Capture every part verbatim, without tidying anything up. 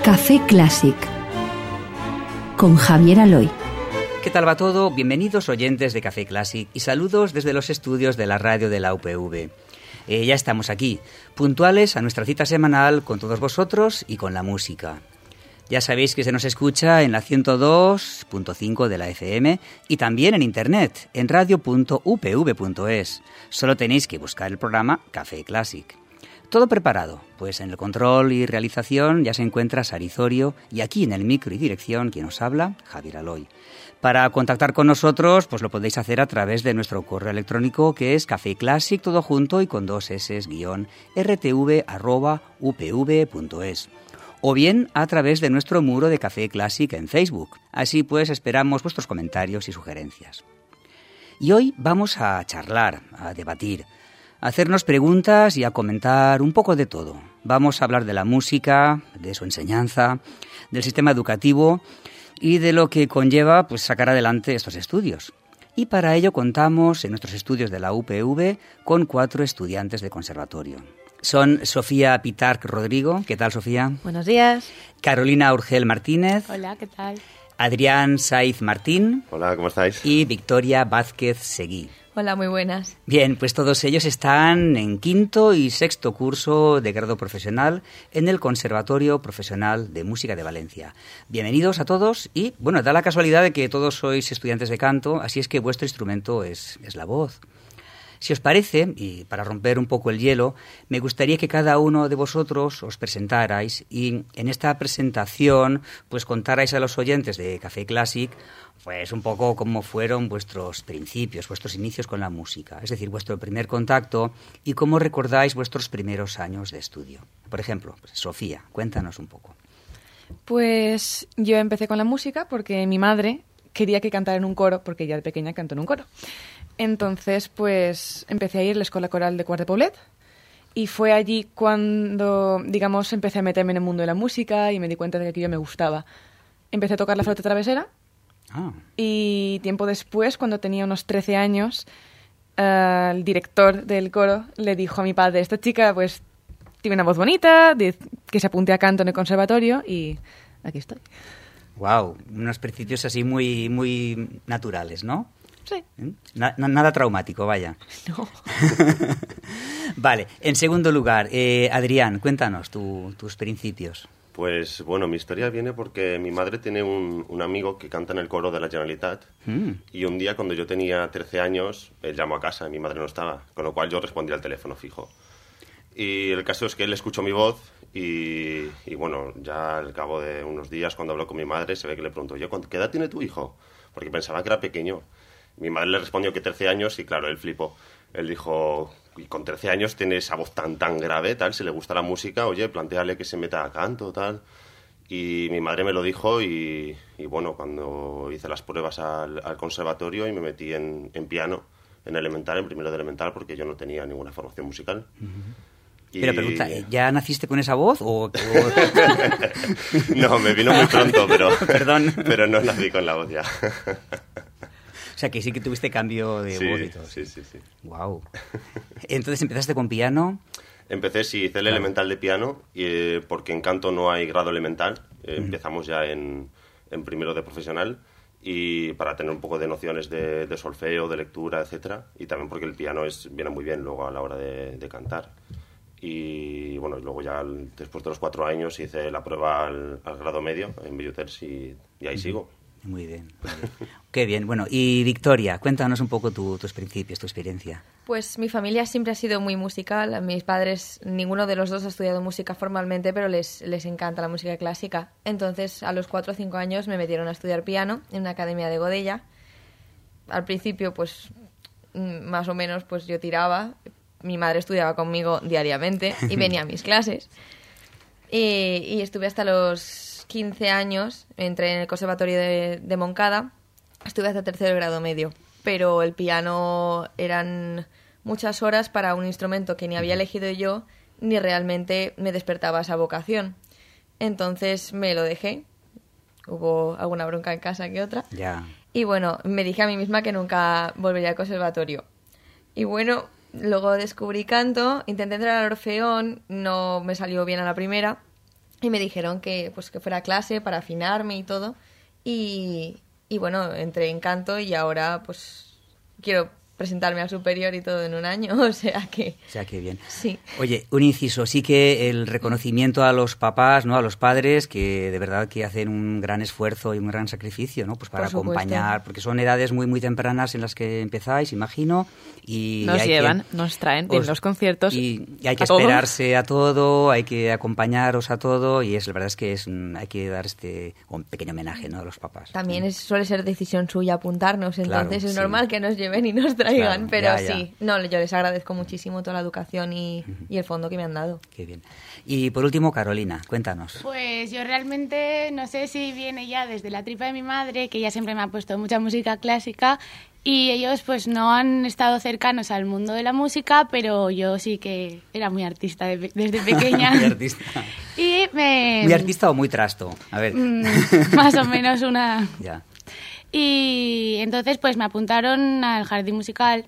Café Clásic con Javier Aloy. ¿Qué tal va todo? Bienvenidos oyentes de Café Clásic y saludos desde los estudios de la radio de la U P V. Eh, ya estamos aquí, puntuales a nuestra cita semanal con todos vosotros y con la música. Ya sabéis que se nos escucha en la ciento dos punto cinco de la F M y también en internet, en radio punto u p v punto es. Solo tenéis que buscar el programa Café Clásic. Todo preparado, pues en el control y realización ya se encuentra Sarizorio y aquí en el micro y dirección quien os habla, Javier Aloy. Para contactar con nosotros, pues lo podéis hacer a través de nuestro correo electrónico que es cafeclassic, todo junto y con dos s, guión, rtv arroba upv.es. O bien a través de nuestro muro de Café Clásic en Facebook. Así pues esperamos vuestros comentarios y sugerencias. Y hoy vamos a charlar, a debatir, a hacernos preguntas y a comentar un poco de todo. Vamos a hablar de la música, de su enseñanza, del sistema educativo y de lo que conlleva pues, sacar adelante estos estudios. Y para ello contamos en nuestros estudios de la U P V con cuatro estudiantes de conservatorio. Son Sofía Pitarch Rodrigo. ¿Qué tal, Sofía? Buenos días. Carolina Urgel Martínez. Hola, ¿qué tal? Adrián Saiz Martín. Hola, ¿cómo estáis? Y Victoria Vázquez Seguí. Hola, muy buenas. Bien, pues todos ellos están en quinto y sexto curso de grado profesional en el Conservatorio Profesional de Música de Valencia. Bienvenidos a todos y, bueno, da la casualidad de que todos sois estudiantes de canto, así es que vuestro instrumento es, es la voz. Si os parece, y para romper un poco el hielo, me gustaría que cada uno de vosotros os presentarais y en esta presentación pues contarais a los oyentes de Café Clásic pues un poco cómo fueron vuestros principios, vuestros inicios con la música, es decir, vuestro primer contacto y cómo recordáis vuestros primeros años de estudio. Por ejemplo, pues, Sofía, cuéntanos un poco. Pues yo empecé con la música porque mi madre quería que cantara en un coro, porque ella de pequeña cantó en un coro. Entonces, pues, empecé a ir a la Escuela Coral de Quart de Poblet y fue allí cuando, digamos, empecé a meterme en el mundo de la música y me di cuenta de que aquello me gustaba. Empecé a tocar la flauta travesera ah. y tiempo después, cuando tenía unos trece años, uh, el director del coro le dijo a mi padre, esta chica, pues, tiene una voz bonita, que se apunte a canto en el conservatorio y aquí estoy. Wow, unos principios así muy, muy naturales, ¿no? Sí. Na- nada traumático, vaya. No. Vale, en segundo lugar, eh, Adrián, cuéntanos tu, tus principios. Pues bueno, mi historia viene porque mi madre tiene un, un amigo que canta en el coro de la Generalitat Mm. y un día cuando yo tenía trece años, él llamó a casa y mi madre no estaba, con lo cual yo respondí al teléfono fijo. Y el caso es que él escuchó mi voz y, y bueno, ya al cabo de unos días cuando habló con mi madre se ve que le preguntó, yo, ¿qué edad tiene tu hijo? Porque pensaba que era pequeño. Mi madre le respondió que trece años y claro, él flipó. Él dijo, y con trece años tiene esa voz tan tan grave, tal, si le gusta la música, oye, plantéale que se meta a canto, tal. Y mi madre me lo dijo y, y bueno, cuando hice las pruebas al, al conservatorio y me metí en, en piano, en elemental, en primero de elemental, porque yo no tenía ninguna formación musical. Uh-huh. Y... Pero pregunta, ¿ya naciste con esa voz o...? o... No, me vino muy pronto, pero, Perdón. pero no nací con la voz ya. O sea, que sí que tuviste cambio de Sí, voz y todo. sí, sí, sí. Wow. Entonces empezaste con piano. Empecé, sí, hice el Claro. elemental de piano, y, eh, porque en canto no hay grado elemental. Eh, Mm. Empezamos ya en, en primero de profesional, y para tener un poco de nociones de, de solfeo, de lectura, etcétera. Y también porque el piano es, viene muy bien luego a la hora de, de cantar. Y bueno, y luego ya al- después de los cuatro años hice la prueba al, al grado medio en Belluters y, y ahí sigo. Muy bien, muy bien. Qué bien. Bueno, y Victoria, cuéntanos un poco tu, tus principios, tu experiencia. Pues mi familia siempre ha sido muy musical. A mis padres, ninguno de los dos ha estudiado música formalmente, pero les, les encanta la música clásica. Entonces, a los cuatro o cinco años me metieron a estudiar piano en una academia de Godella. Al principio, pues, mm, más o menos, pues yo tiraba. Mi madre estudiaba conmigo diariamente y venía a mis clases. Y, y estuve hasta los quince años, entré en el Conservatorio de, de Moncada, estuve hasta tercero grado medio, pero el piano eran muchas horas para un instrumento que ni había elegido yo, ni realmente me despertaba esa vocación. Entonces me lo dejé, hubo alguna bronca en casa que otra, Ya. y bueno, me dije a mí misma que nunca volvería al conservatorio. Y bueno, luego descubrí canto, intenté entrar al Orfeón, no me salió bien a la primera, y me dijeron que, pues, que fuera a clase para afinarme y todo. Y, y bueno, entré en canto y ahora pues quiero presentarme al superior y todo en un año, o sea que... O sea que bien. Sí. Oye, un inciso, sí que el reconocimiento a los papás, ¿no? A los padres, que de verdad que hacen un gran esfuerzo y un gran sacrificio, ¿no? Pues para acompañar, porque son edades muy muy tempranas en las que empezáis, imagino, y nos hay llevan, que, nos traen os, en los conciertos y, y hay que a esperarse todo. a todo, hay que acompañaros a todo, y es la verdad es que es un, hay que dar este un pequeño homenaje, ¿no? A los papás. También es, suele ser decisión suya apuntarnos, entonces claro, es sí. normal que nos lleven y nos traigan, claro, pero ya, ya. sí, no, yo les agradezco muchísimo toda la educación y, uh-huh. y el fondo que me han dado. Qué bien. Y por último, Carolina, cuéntanos. Pues yo realmente no sé si viene ya desde la tripa de mi madre, que ella siempre me ha puesto mucha música clásica, y ellos pues no han estado cercanos al mundo de la música, pero yo sí que era muy artista de, desde pequeña. Muy artista. Y me... ¿Muy artista o muy trasto? A ver. Mm, más o menos una... Ya. Y entonces pues me apuntaron al jardín musical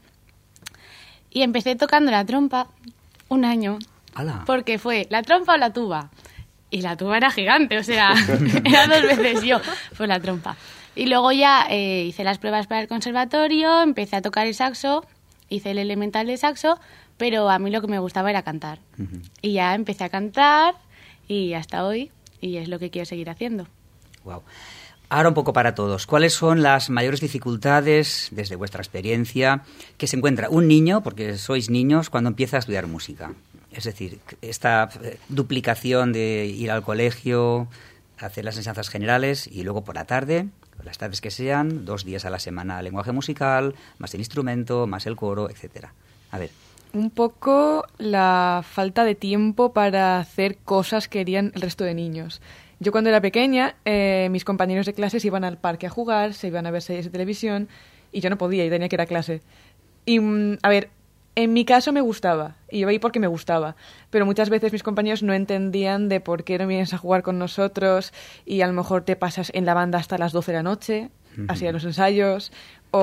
y empecé tocando la trompa un año. ¡Hala! Porque fue la trompa o la tuba. Y la tuba era gigante, o sea, era dos veces yo, fue la trompa. Y luego ya eh, hice las pruebas para el conservatorio, empecé a tocar el saxo, hice el elemental de saxo, pero a mí lo que me gustaba era cantar. Uh-huh. Y ya empecé a cantar y hasta hoy, y es lo que quiero seguir haciendo. Wow. Ahora un poco para todos. ¿Cuáles son las mayores dificultades, desde vuestra experiencia, que se encuentra un niño, porque sois niños, cuando empieza a estudiar música? Es decir, esta duplicación de ir al colegio, hacer las enseñanzas generales y luego por la tarde, las tardes que sean, dos días a la semana lenguaje musical, más el instrumento, más el coro, etcétera. A ver. Un poco la falta de tiempo para hacer cosas que harían el resto de niños. Yo cuando era pequeña, eh, mis compañeros de clase se iban al parque a jugar, se iban a ver series de televisión y yo no podía y tenía que ir a clase. Y, a ver, en mi caso me gustaba y iba ahí porque me gustaba, pero muchas veces mis compañeros no entendían de por qué no vienes a jugar con nosotros y a lo mejor te pasas en la banda hasta las doce de la noche, uh-huh. hacía los ensayos,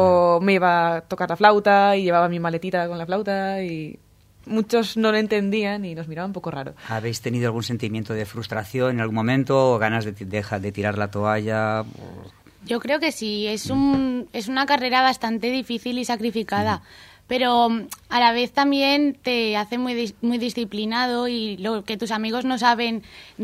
o me iba a tocar la flauta y llevaba mi maletita con la flauta y... Muchos no lo entendían y nos miraban un poco raro. ¿Habéis tenido algún sentimiento de frustración en algún momento o ganas de, de, de tirar la toalla? Yo creo que sí, es, un, es una carrera bastante difícil y sacrificada, mm. pero a la vez también te hace muy, muy disciplinado y lo que tus amigos no saben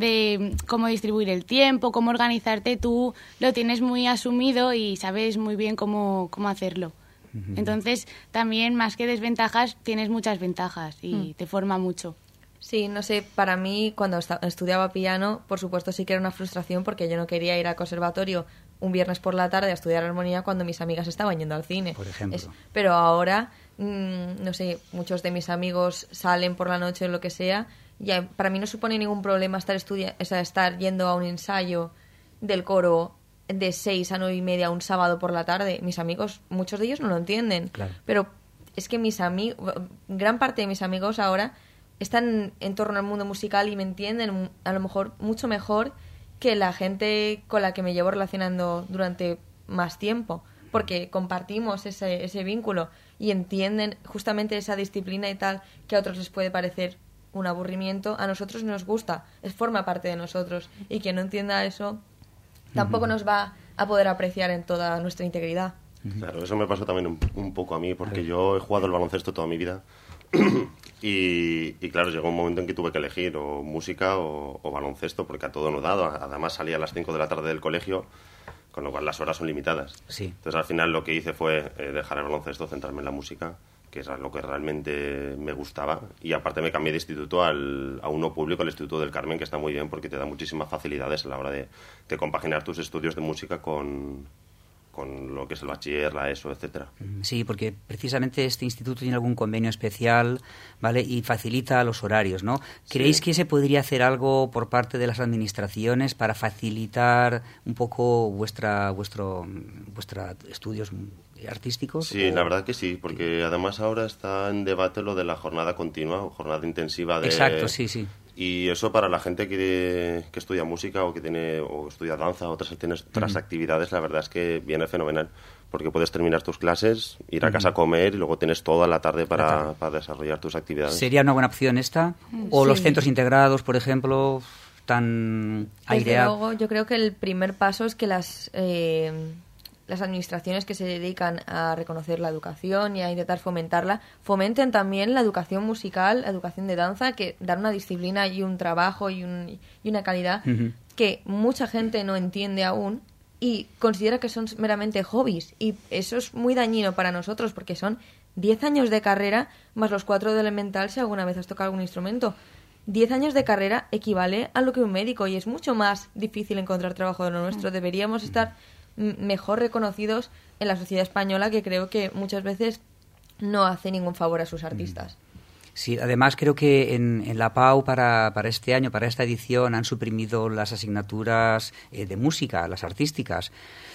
de cómo distribuir el tiempo, cómo organizarte, tú lo tienes muy asumido y sabes muy bien cómo, cómo hacerlo. Entonces, también, más que desventajas, tienes muchas ventajas y mm. te forma mucho. Sí, no sé, para mí, cuando estudiaba piano, por supuesto sí que era una frustración porque yo no quería ir al conservatorio un viernes por la tarde a estudiar armonía cuando mis amigas estaban yendo al cine. Por ejemplo. Es, pero ahora, mmm, no sé, muchos de mis amigos salen por la noche o lo que sea, y para mí no supone ningún problema estar, estudia- o sea, estar yendo a un ensayo del coro de seis a nueve y media un sábado por la tarde. Mis amigos, muchos de ellos no lo entienden. Claro. Pero es que mis amigos, gran parte de mis amigos ahora están en torno al mundo musical y me entienden a lo mejor mucho mejor que la gente con la que me llevo relacionando durante más tiempo, porque compartimos ese, ese vínculo y entienden justamente esa disciplina y tal que a otros les puede parecer un aburrimiento. A nosotros nos gusta, es forma parte de nosotros, y quien no entienda eso tampoco nos va a poder apreciar en toda nuestra integridad. Claro, eso me pasó también un, un poco a mí, porque yo he jugado el baloncesto toda mi vida y, y claro, llegó un momento en que tuve que elegir o música o, o baloncesto, porque a todo no dado. Además salía a las cinco de la tarde del colegio, con lo cual las horas son limitadas. Sí. Entonces al final lo que hice fue eh, dejar el baloncesto, centrarme en la música, que es lo que realmente me gustaba, y aparte me cambié de instituto al, a uno público, el Instituto del Carmen, que está muy bien porque te da muchísimas facilidades a la hora de, de compaginar tus estudios de música con, con lo que es el bachiller, la ESO, etcétera. Sí, porque precisamente este instituto tiene algún convenio especial, ¿vale? Y facilita los horarios, ¿no? ¿Creéis sí. que se podría hacer algo por parte de las administraciones para facilitar un poco vuestra vuestro vuestra estudios artísticos? Sí, o... la verdad que sí, porque además ahora está en debate lo de la jornada continua o jornada intensiva de... Exacto, sí, sí. Y eso para la gente que, que estudia música o que tiene o estudia danza o otras, tiene otras uh-huh. actividades, la verdad es que viene fenomenal, porque puedes terminar tus clases, ir a casa uh-huh. a comer y luego tienes toda la tarde para, la tarde. para desarrollar tus actividades. ¿Sería una buena opción esta? ¿O sí. los centros integrados, por ejemplo? tan Desde aireado. luego, yo creo que el primer paso es que las, eh, las administraciones que se dedican a reconocer la educación y a intentar fomentarla, fomenten también la educación musical, la educación de danza, que dan una disciplina y un trabajo y, un, y una calidad Uh-huh. que mucha gente no entiende aún y considera que son meramente hobbies. Y eso es muy dañino para nosotros porque son diez años de carrera más los cuatro de elemental si alguna vez has tocado algún instrumento. diez años de carrera equivale a lo que un médico y es mucho más difícil encontrar trabajo de lo nuestro. Deberíamos estar m- mejor reconocidos en la sociedad española, que creo que muchas veces no hace ningún favor a sus artistas. Sí, además creo que en, en la P A U para, para este año, para esta edición, han suprimido las asignaturas eh, de música, las artísticas.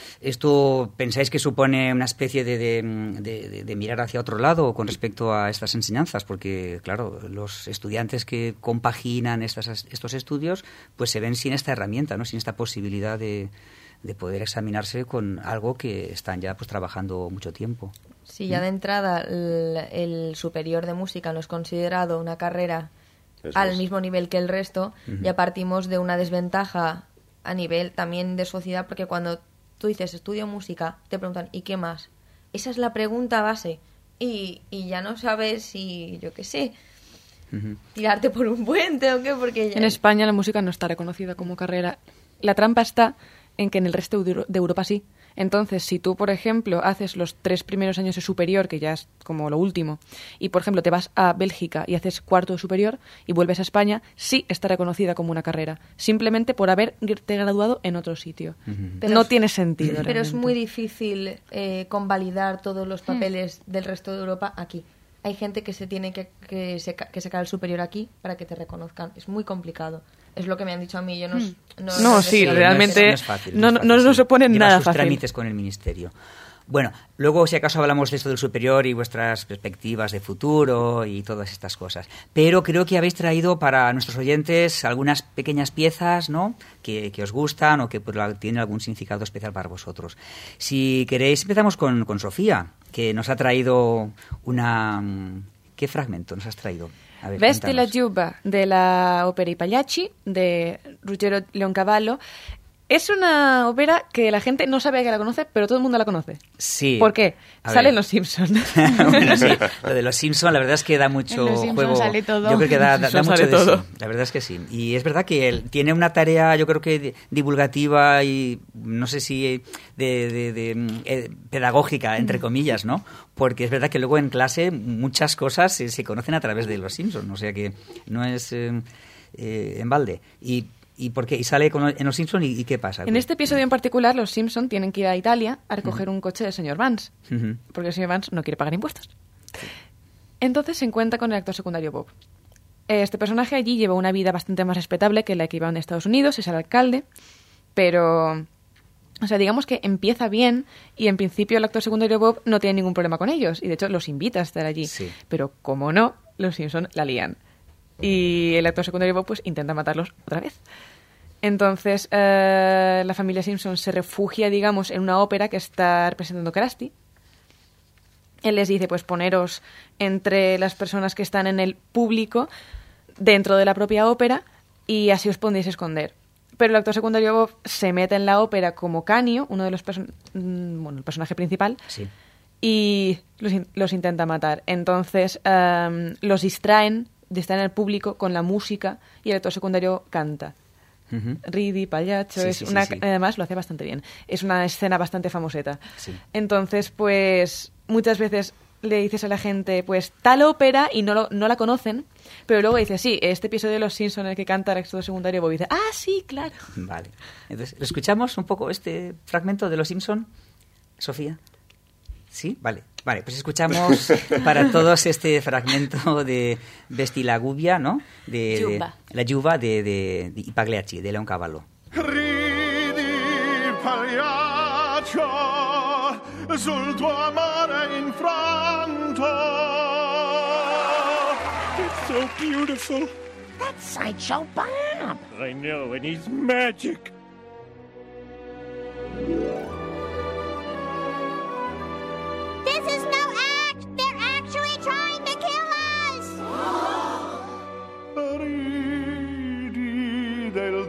¿Esto pensáis que supone una especie de, de, de, de mirar hacia otro lado con respecto a estas enseñanzas? Porque, claro, los estudiantes que compaginan estas, estos estudios pues se ven sin esta herramienta, ¿no? Sin esta posibilidad de, de poder examinarse con algo que están ya pues trabajando mucho tiempo. Sí, ya de entrada el, el superior de música no es considerado una carrera Eso al es. mismo nivel que el resto. Ujú. Ya partimos de una desventaja a nivel también de sociedad, porque cuando tú dices estudio música, te preguntan ¿y qué más? Esa es la pregunta base. Y, y ya no sabes si, yo qué sé, Ujú. tirarte por un puente o qué, porque ya... En España la música no está reconocida como carrera. La trampa está en que en el resto de Euro- de Europa sí. Entonces, si tú, por ejemplo, haces los tres primeros años de superior, que ya es como lo último, y, por ejemplo, te vas a Bélgica y haces cuarto de superior y vuelves a España, sí está reconocida como una carrera, simplemente por haberte graduado en otro sitio. Pero no es- tiene sentido. Pero es realmente. muy difícil eh, convalidar todos los papeles del resto de Europa aquí. Hay gente que se tiene que, que, se, que sacar el superior aquí para que te reconozcan. Es muy complicado. Es lo que me han dicho a mí. Yo no, no, No, no sí, sé, realmente no es fácil, no- es no- fácil, no sí. nos supone Lleva nada sus fácil. trámites con el ministerio. Bueno, luego si acaso hablamos de esto del superior y vuestras perspectivas de futuro y todas estas cosas. Pero creo que habéis traído para nuestros oyentes algunas pequeñas piezas, ¿no? Que, que os gustan o que pues, la- tienen algún significado especial para vosotros. Si queréis, empezamos con, con Sofía, que nos ha traído una... ¿Qué fragmento nos has traído? A ver, Vesti la cuéntanos. Giubba de la ópera I Pagliacci de Ruggero Leoncavallo. Es una ópera que la gente no sabe que la conoce, pero todo el mundo la conoce. Sí. ¿Por qué? A Salen ver. los Simpsons. Bueno, sí, lo de los Simpsons la verdad es que da mucho En los Simpson juego. sale todo. Yo creo que da, da- da Simpson mucho sale de todo. sí. La verdad es que sí. Y es verdad que él tiene una tarea, yo creo que di- divulgativa y no sé si de, de- de, eh, pedagógica, entre comillas, ¿no? Porque es verdad que luego en clase muchas cosas se, se conocen a través de los Simpsons, o sea que no es eh, eh, en balde. Y ¿Y por qué? ¿Y sale con, en Los Simpsons y, y qué pasa? En este episodio en particular, los Simpson tienen que ir a Italia a recoger un coche del señor Vance, Ujú. porque el señor Vance no quiere pagar impuestos. Entonces se encuentra con el actor secundario Bob. Este personaje allí lleva una vida bastante más respetable que la que iba en Estados Unidos, es el alcalde, pero... O sea, digamos que empieza bien y en principio el actor secundario Bob no tiene ningún problema con ellos y de hecho los invita a estar allí. Sí. Pero como no, los Simpson la lían. Y el actor secundario Bob pues intenta matarlos otra vez. Entonces eh, la familia Simpson se refugia, digamos, en una ópera que está representando Krusty. Él les dice, pues poneros entre las personas que están en el público dentro de la propia ópera y así os podéis esconder. Pero el actor secundario Bob se mete en la ópera como Canio, uno de los person- mm, bueno, el personaje principal, Sí. y los, in- los intenta matar. Entonces em, los distraen, distraen al público con la música y el actor secundario canta. Ujú. Ridi, payacho, Sí, es sí, sí, una, sí. además lo hace bastante bien. Es una escena bastante famoseta. Sí. Entonces, pues, muchas veces le dices a la gente, pues, tal ópera y no, lo- no la conocen, pero luego dices, sí, este episodio de Los Simpsons en el que canta el actor secundario Bob, y dice, ah, sí, claro. Vale. Entonces, ¿lo escuchamos un poco este fragmento de Los Simpson, Sofía? ¿Sí? Vale. Vale, pues escuchamos para todos este fragmento de Vesti la Gubbia, ¿no? De, de- Giubba. la Giubba de, de, de I Pagliacci, de Leoncavallo. Ridi, pagliaccio, sul tuo amore infranto. It's so beautiful. That's Sideshow Bob. I know, and he's magic. This is no act. They're actually trying to kill us. Ridi del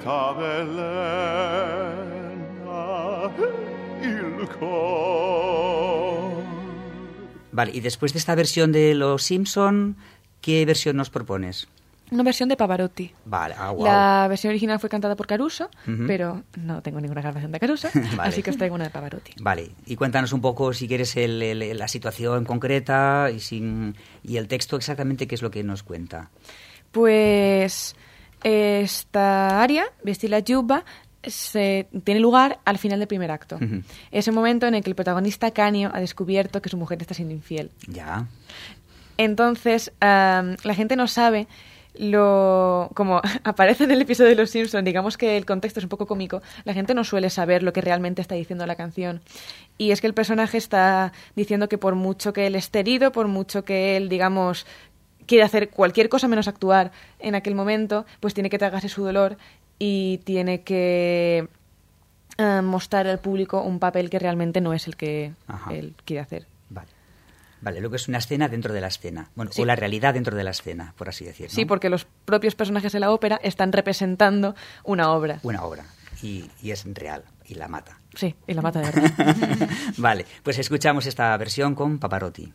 t'avvelena il cor. Vale, y después de esta versión de Los Simpson, ¿qué versión nos propones? Una versión de Pavarotti. Vale, ah, wow. La versión original fue cantada por Caruso, Ujú. pero no tengo ninguna grabación de Caruso, Vale. así que os traigo una de Pavarotti. Vale, y cuéntanos un poco, si quieres, el- el- la situación concreta y, sin, y el texto exactamente, qué es lo que nos cuenta. Pues esta aria, Vestì la giubba, se, tiene lugar al final del primer acto. Ujú. Es el momento en el que el protagonista Canio ha descubierto que su mujer está siendo infiel. Ya. Entonces, am, la gente no sabe lo como aparece en el episodio de Los Simpson, digamos que el contexto es un poco cómico, la gente no suele saber lo que realmente está diciendo la canción. Y es que el personaje está diciendo que por mucho que él esté herido, por mucho que él, digamos, quiere hacer cualquier cosa menos actuar en aquel momento, pues tiene que tragarse su dolor y tiene que eh, mostrar al público un papel que realmente no es el que Ajá. él quiere hacer. Vale. Vale, lo que es una escena dentro de la escena. Bueno, Sí. o la realidad dentro de la escena, por así decirlo. Sí, porque los propios personajes de la ópera están representando una obra. Una obra. Y, y es real. Y la mata. Sí, y la mata de verdad. Vale, pues escuchamos esta versión con Pavarotti.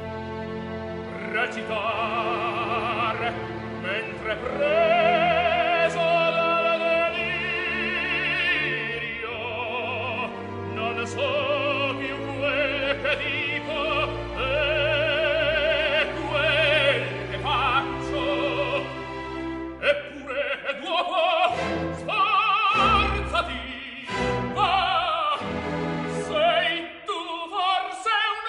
Recitar mentre preso dal delirio non so più quel che dico e quel che faccio, eppure d'uopo sforzati, va, sei tu forse un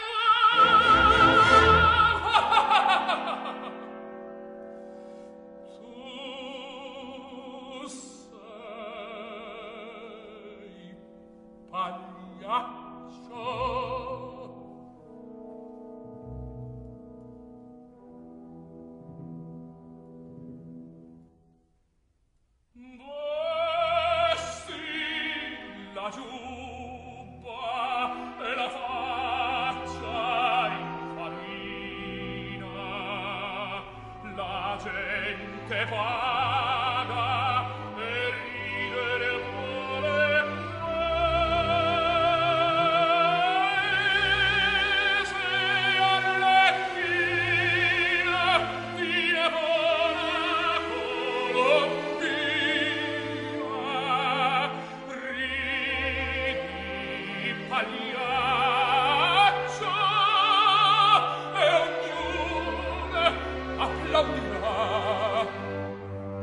uomo. Tu sei pagliaccio. Vesti la giubba e la faccia infarina, la gente paga e ridere vuole. E se Arlecchina viene buona colombina, ridi pagliaccio e ognuno applaudirà.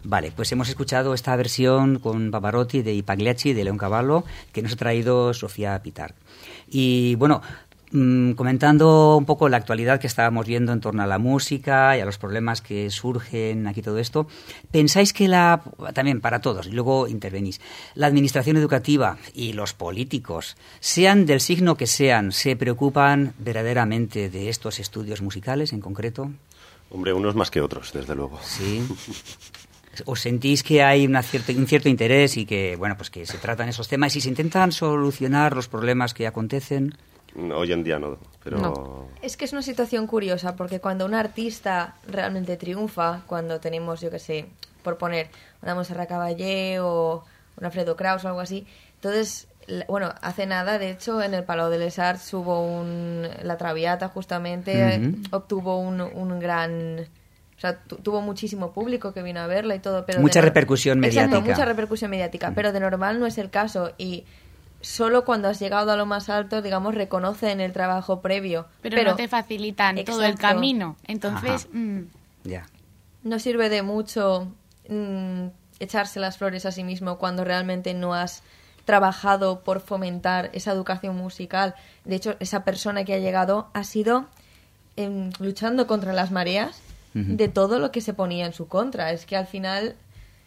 Vale, pues hemos escuchado esta versión con Pavarotti de I Pagliacci de Leoncavallo que nos ha traído Sofía Pitar. Y bueno, mmm, comentando un poco la actualidad que estábamos viendo en torno a la música y a los problemas que surgen aquí todo esto, ¿pensáis que la, también para todos, y luego intervenís, la administración educativa y los políticos, sean del signo que sean, se preocupan verdaderamente de estos estudios musicales en concreto? Hombre, unos más que otros, desde luego. Sí. ¿Os sentís que hay una cierta, un cierto interés y que, bueno, pues que se tratan esos temas y se intentan solucionar los problemas que acontecen? Hoy en día no, pero... No. Es que es una situación curiosa, porque cuando un artista realmente triunfa, cuando tenemos, yo qué sé, por poner una Montserrat Caballé o un Alfredo Kraus o algo así, entonces, bueno, hace nada, de hecho, en el Palau de les Arts hubo un... La Traviata, justamente, uh-huh. obtuvo un, un gran... O sea, tu, tuvo muchísimo público que vino a verla y todo, pero... Mucha de, repercusión mediática. Exacto, mucha repercusión mediática, uh-huh. pero de normal no es el caso y... Solo cuando has llegado a lo más alto, digamos, reconocen el trabajo previo. Pero, pero no te facilitan exacto. todo el camino. Entonces, mm, ya. No sirve de mucho mm, echarse las flores a sí mismo cuando realmente no has trabajado por fomentar esa educación musical. De hecho, esa persona que ha llegado ha sido eh, luchando contra las mareas uh-huh. de todo lo que se ponía en su contra. Es que al final...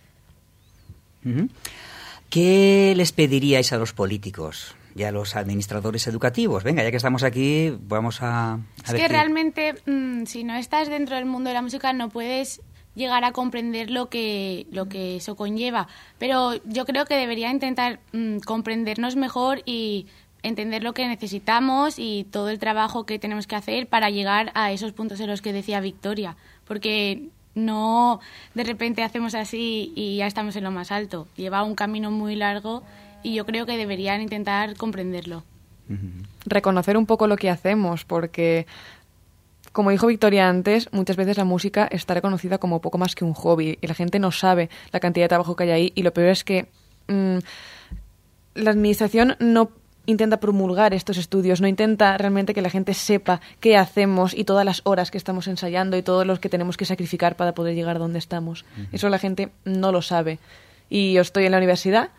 Uh-huh. ¿Qué les pediríais a los políticos y a los administradores educativos? Venga, ya que estamos aquí, vamos a, a es ver que qué... realmente, mmm, si no estás dentro del mundo de la música, no puedes llegar a comprender lo que, lo que eso conlleva. Pero yo creo que debería intentar mmm, comprendernos mejor y entender lo que necesitamos y todo el trabajo que tenemos que hacer para llegar a esos puntos en los que decía Victoria. Porque... No, de repente hacemos así y ya estamos en lo más alto. Lleva un camino muy largo y yo creo que deberían intentar comprenderlo. Reconocer un poco lo que hacemos, porque, como dijo Victoria antes, muchas veces la música está reconocida como poco más que un hobby y la gente no sabe la cantidad de trabajo que hay ahí y lo peor es que mmm, la administración no intenta promulgar estos estudios, no intenta realmente que la gente sepa qué hacemos y todas las horas que estamos ensayando y todos los que tenemos que sacrificar para poder llegar donde estamos. Uh-huh. Eso la gente no lo sabe. Y yo estoy en la universidad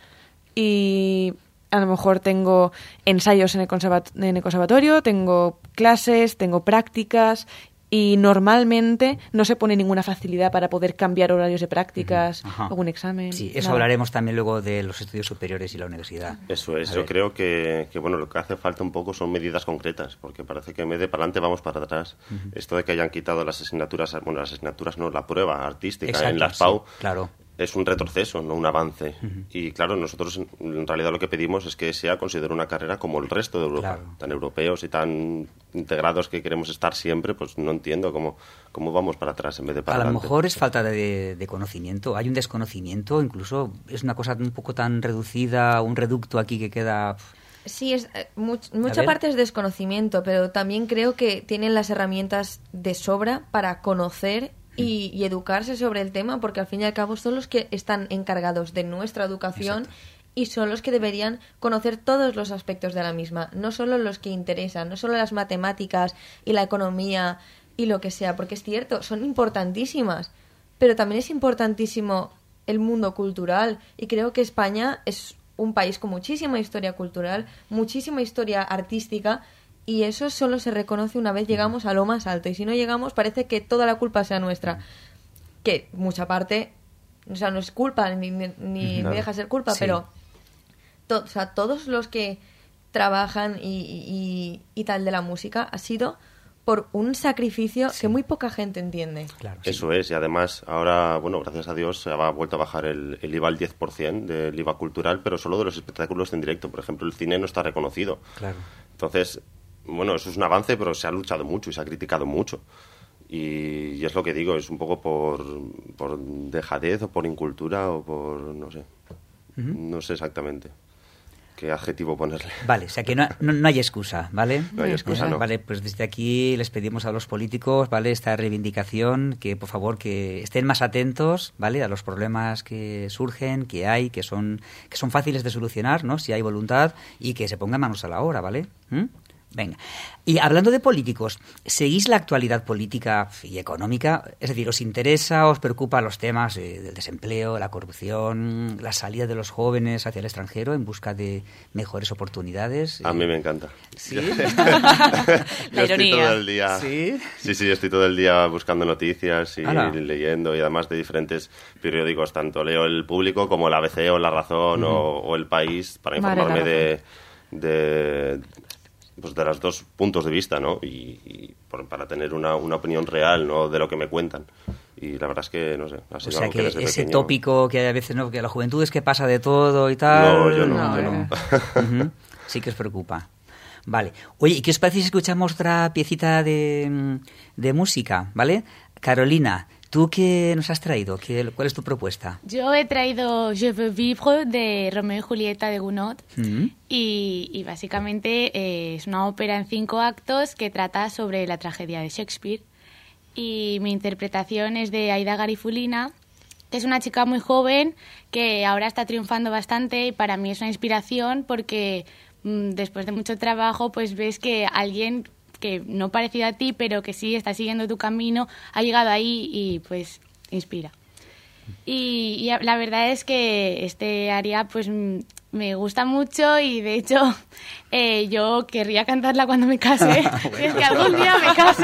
y a lo mejor tengo ensayos en el, conservat- en el conservatorio, tengo clases, tengo prácticas y normalmente no se pone ninguna facilidad para poder cambiar horarios de prácticas, uh-huh. algún examen. Sí, eso nada. Hablaremos también luego de los estudios superiores y la universidad. Eso es, yo creo que, que bueno, lo que hace falta un poco son medidas concretas, porque parece que en vez de para adelante vamos para atrás. Uh-huh. Esto de que hayan quitado las asignaturas, bueno, las asignaturas no, la prueba artística Exacto, en las P A U, sí, claro. es un retroceso, no un avance. Uh-huh. Y claro, nosotros en realidad lo que pedimos es que sea considerado una carrera como el resto de Europa. Claro. Tan europeos y tan integrados que queremos estar siempre, pues no entiendo cómo, cómo vamos para atrás en vez de para adelante. A lo mejor es falta de, de conocimiento, hay un desconocimiento, incluso es una cosa un poco tan reducida, un reducto aquí que queda... Sí, es eh, much, mucha parte es desconocimiento, pero también creo que tienen las herramientas de sobra para conocer Y, y educarse sobre el tema, porque al fin y al cabo son los que están encargados de nuestra educación. Exacto. Y son los que deberían conocer todos los aspectos de la misma, no solo los que interesan, no solo las matemáticas y la economía y lo que sea, porque es cierto, son importantísimas, pero también es importantísimo el mundo cultural y creo que España es un país con muchísima historia cultural, muchísima historia artística. Y eso solo se reconoce una vez llegamos a lo más alto. Y si no llegamos, parece que toda la culpa sea nuestra. Que mucha parte, o sea, no es culpa, ni, ni claro. deja ser culpa, sí. pero to, o sea, todos los que trabajan y, y, y tal de la música ha sido por un sacrificio sí. que muy poca gente entiende. Claro, sí. Eso es, y además ahora, bueno, gracias a Dios se ha vuelto a bajar el, el I V A al diez por ciento del I V A cultural, pero solo de los espectáculos en directo. Por ejemplo, el cine no está reconocido. Claro. Entonces... Bueno, eso es un avance, pero se ha luchado mucho y se ha criticado mucho. Y, y es lo que digo, es un poco por, por dejadez o por incultura o por, no sé, uh-huh. no sé exactamente qué adjetivo ponerle. Vale, o sea que no, no, no hay excusa, ¿vale? No hay excusa, ¿Eh? no. Vale, pues desde aquí les pedimos a los políticos, ¿vale? Esta reivindicación, que por favor que estén más atentos, ¿vale? A los problemas que surgen, que hay, que son, que son fáciles de solucionar, ¿no? Si hay voluntad y que se pongan manos a la obra, ¿vale? ¿Mm? Venga. Y hablando de políticos, ¿seguís la actualidad política y económica? Es decir, ¿os interesa, os preocupan los temas eh, del desempleo, la corrupción, la salida de los jóvenes hacia el extranjero en busca de mejores oportunidades? A mí me encanta. ¿Sí? Yo La estoy ironía. todo el día... ¿Sí? Sí, sí, estoy todo el día buscando noticias y Ala. leyendo, y además de diferentes periódicos, tanto leo El Público como la A B C o La Razón Ujú. o, o El País, para Vale, informarme La de, de, pues de los dos puntos de vista, ¿no? Y, y por- para tener una, una opinión real, ¿no? De lo que me cuentan. Y la verdad es que, no sé, ha O sido sea algo que que desde ese pequeño... tópico que hay a veces, ¿no? Que la juventud es que pasa de todo y tal. No, yo no, No, yo eh. no. Ujú. Sí que os preocupa. Vale. Oye, ¿y qué os parece si escuchamos otra piecita de, de música, ¿vale? Carolina, ¿tú qué nos has traído? ¿Qué, ¿Cuál es tu propuesta? Yo he traído Je veux vivre de Romeo y Julieta de Gounod Mm. y, y básicamente eh, es una ópera en cinco actos que trata sobre la tragedia de Shakespeare. Y mi interpretación es de Aida Garifulina, que es una chica muy joven que ahora está triunfando bastante y para mí es una inspiración porque mm, después de mucho trabajo pues ves que alguien que no parecido a ti pero que sí está siguiendo tu camino ha llegado ahí y pues inspira. Y, y la verdad es que este aria pues mm, me gusta mucho y de hecho eh, yo querría cantarla cuando me case. Y es que algún día me caso.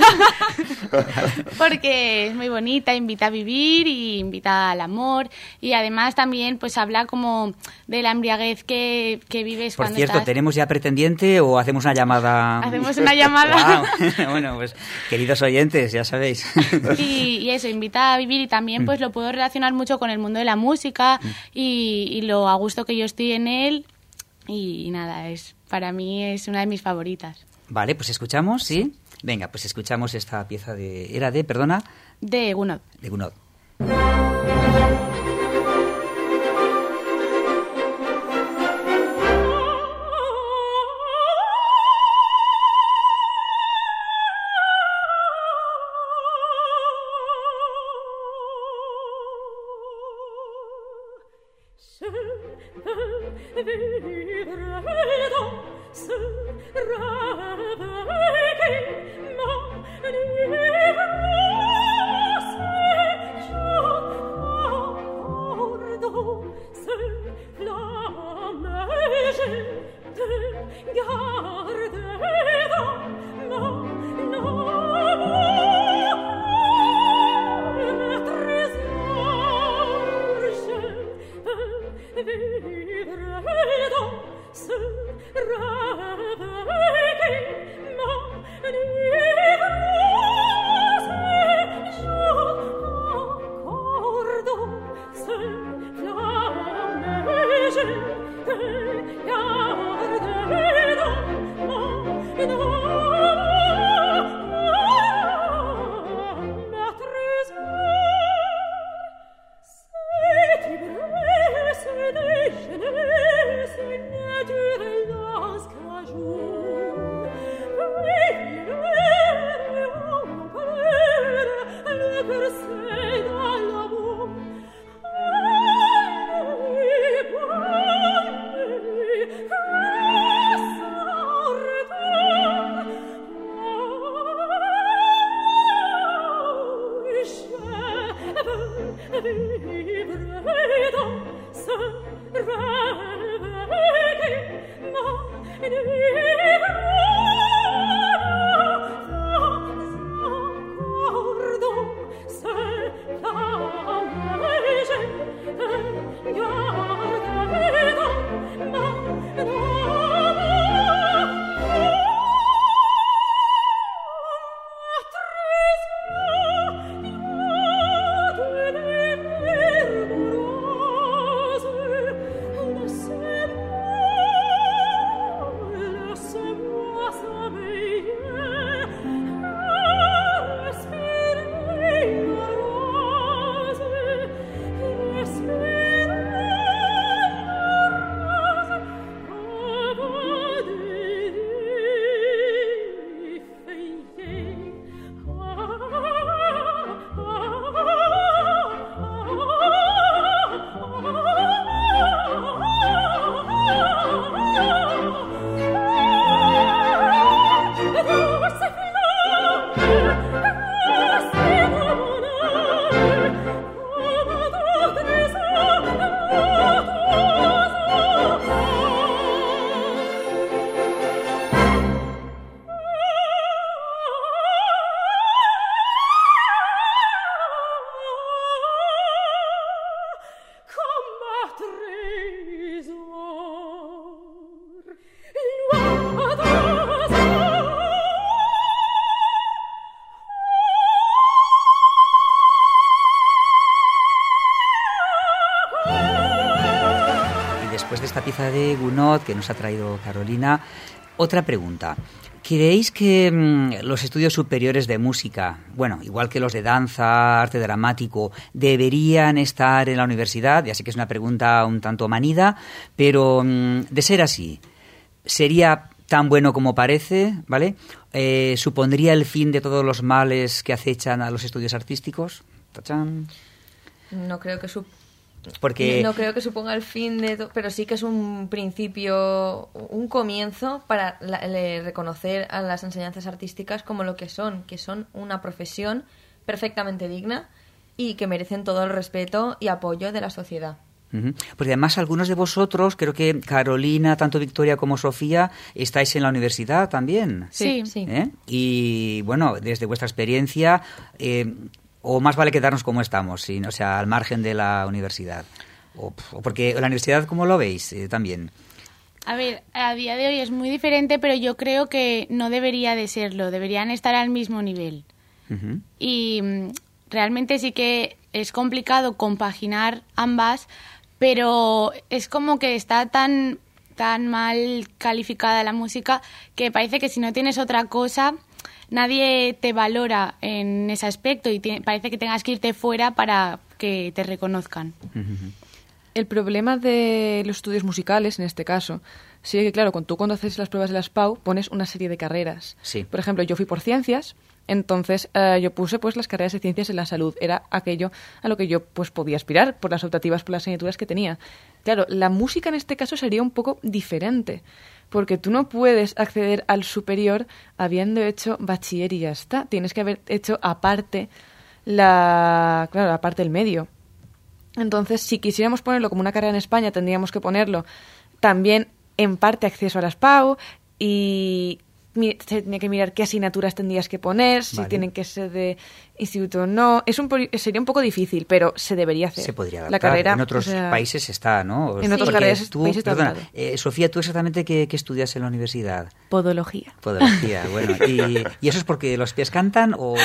Porque es muy bonita, invita a vivir y invita al amor y además también pues habla como de la embriaguez que, que vives Por cuando cierto, estás... ¿tenemos ya pretendiente o hacemos una llamada? Hacemos una llamada. Guau. Bueno, pues queridos oyentes, ya sabéis. Y, y eso, invita a vivir y también pues lo puedo relacionar mucho con el mundo de la música y, y lo a gusto que yo estoy en él y, y nada, es para mí es una de mis favoritas. Vale, pues escuchamos, ¿sí? Venga, pues escuchamos esta pieza de... ¿Era de, perdona? De Gounod. De Gounod. Je veux vivre dans ce rêve qui m'enivre. J'accorde ces flammes et je te garde dans mon amour trésor. Je veux vivre dans ce rêve qui pieza de Gounod que nos ha traído Carolina. Otra pregunta. ¿Creéis que mmm, los estudios superiores de música, bueno, igual que los de danza, arte dramático, deberían estar en la universidad? Ya sé que es una pregunta un tanto manida, pero mmm, de ser así, ¿sería tan bueno como parece? ¿Vale? Eh, ¿Supondría el fin de todos los males que acechan a los estudios artísticos? ¡Tachán! No creo que su Porque... no creo que suponga el fin de todo, pero sí que es un principio, un comienzo para la, le, reconocer a las enseñanzas artísticas como lo que son, que son una profesión perfectamente digna y que merecen todo el respeto y apoyo de la sociedad. Uh-huh. Porque además algunos de vosotros, creo que Carolina, tanto Victoria como Sofía, estáis en la universidad también. Sí, sí. ¿Eh? Y bueno, desde vuestra experiencia... Eh, o más vale quedarnos como estamos, ¿sí? O sea, al margen de la universidad. O, o porque la universidad, ¿cómo lo veis eh, también? A ver, a día de hoy es muy diferente, pero yo creo que no debería de serlo. Deberían estar al mismo nivel. Uh-huh. Y mm, realmente sí que es complicado compaginar ambas, pero es como que está tan, tan mal calificada la música que parece que si no tienes otra cosa... Nadie te valora en ese aspecto y te, parece que tengas que irte fuera para que te reconozcan. Uh-huh. El problema de los estudios musicales, en este caso, sí que, claro, cuando tú cuando haces las pruebas de la S P A U pones una serie de carreras. Sí. Por ejemplo, yo fui por ciencias, entonces eh, yo puse pues las carreras de ciencias en la salud. Era aquello a lo que yo pues podía aspirar por las optativas, por las asignaturas que tenía. Claro, la música en este caso sería un poco diferente, porque tú no puedes acceder al superior habiendo hecho bachiller y ya está. Tienes que haber hecho aparte la, claro, aparte el medio. Entonces, si quisiéramos ponerlo como una carrera en España, tendríamos que ponerlo también en parte acceso a la S P A U y mi, se tenía que mirar qué asignaturas tendrías que poner, si vale. tienen que ser de instituto o no. Es un, sería un poco difícil, pero se debería hacer. Se podría adaptar. La carrera, en otros o sea, países está, ¿no? En otros Porque carreras, tú, países está perdona, adaptado. eh, Sofía, ¿tú exactamente qué, qué estudias en la universidad? Podología. Podología, bueno. ¿Y, ¿Y eso es porque los pies cantan o...?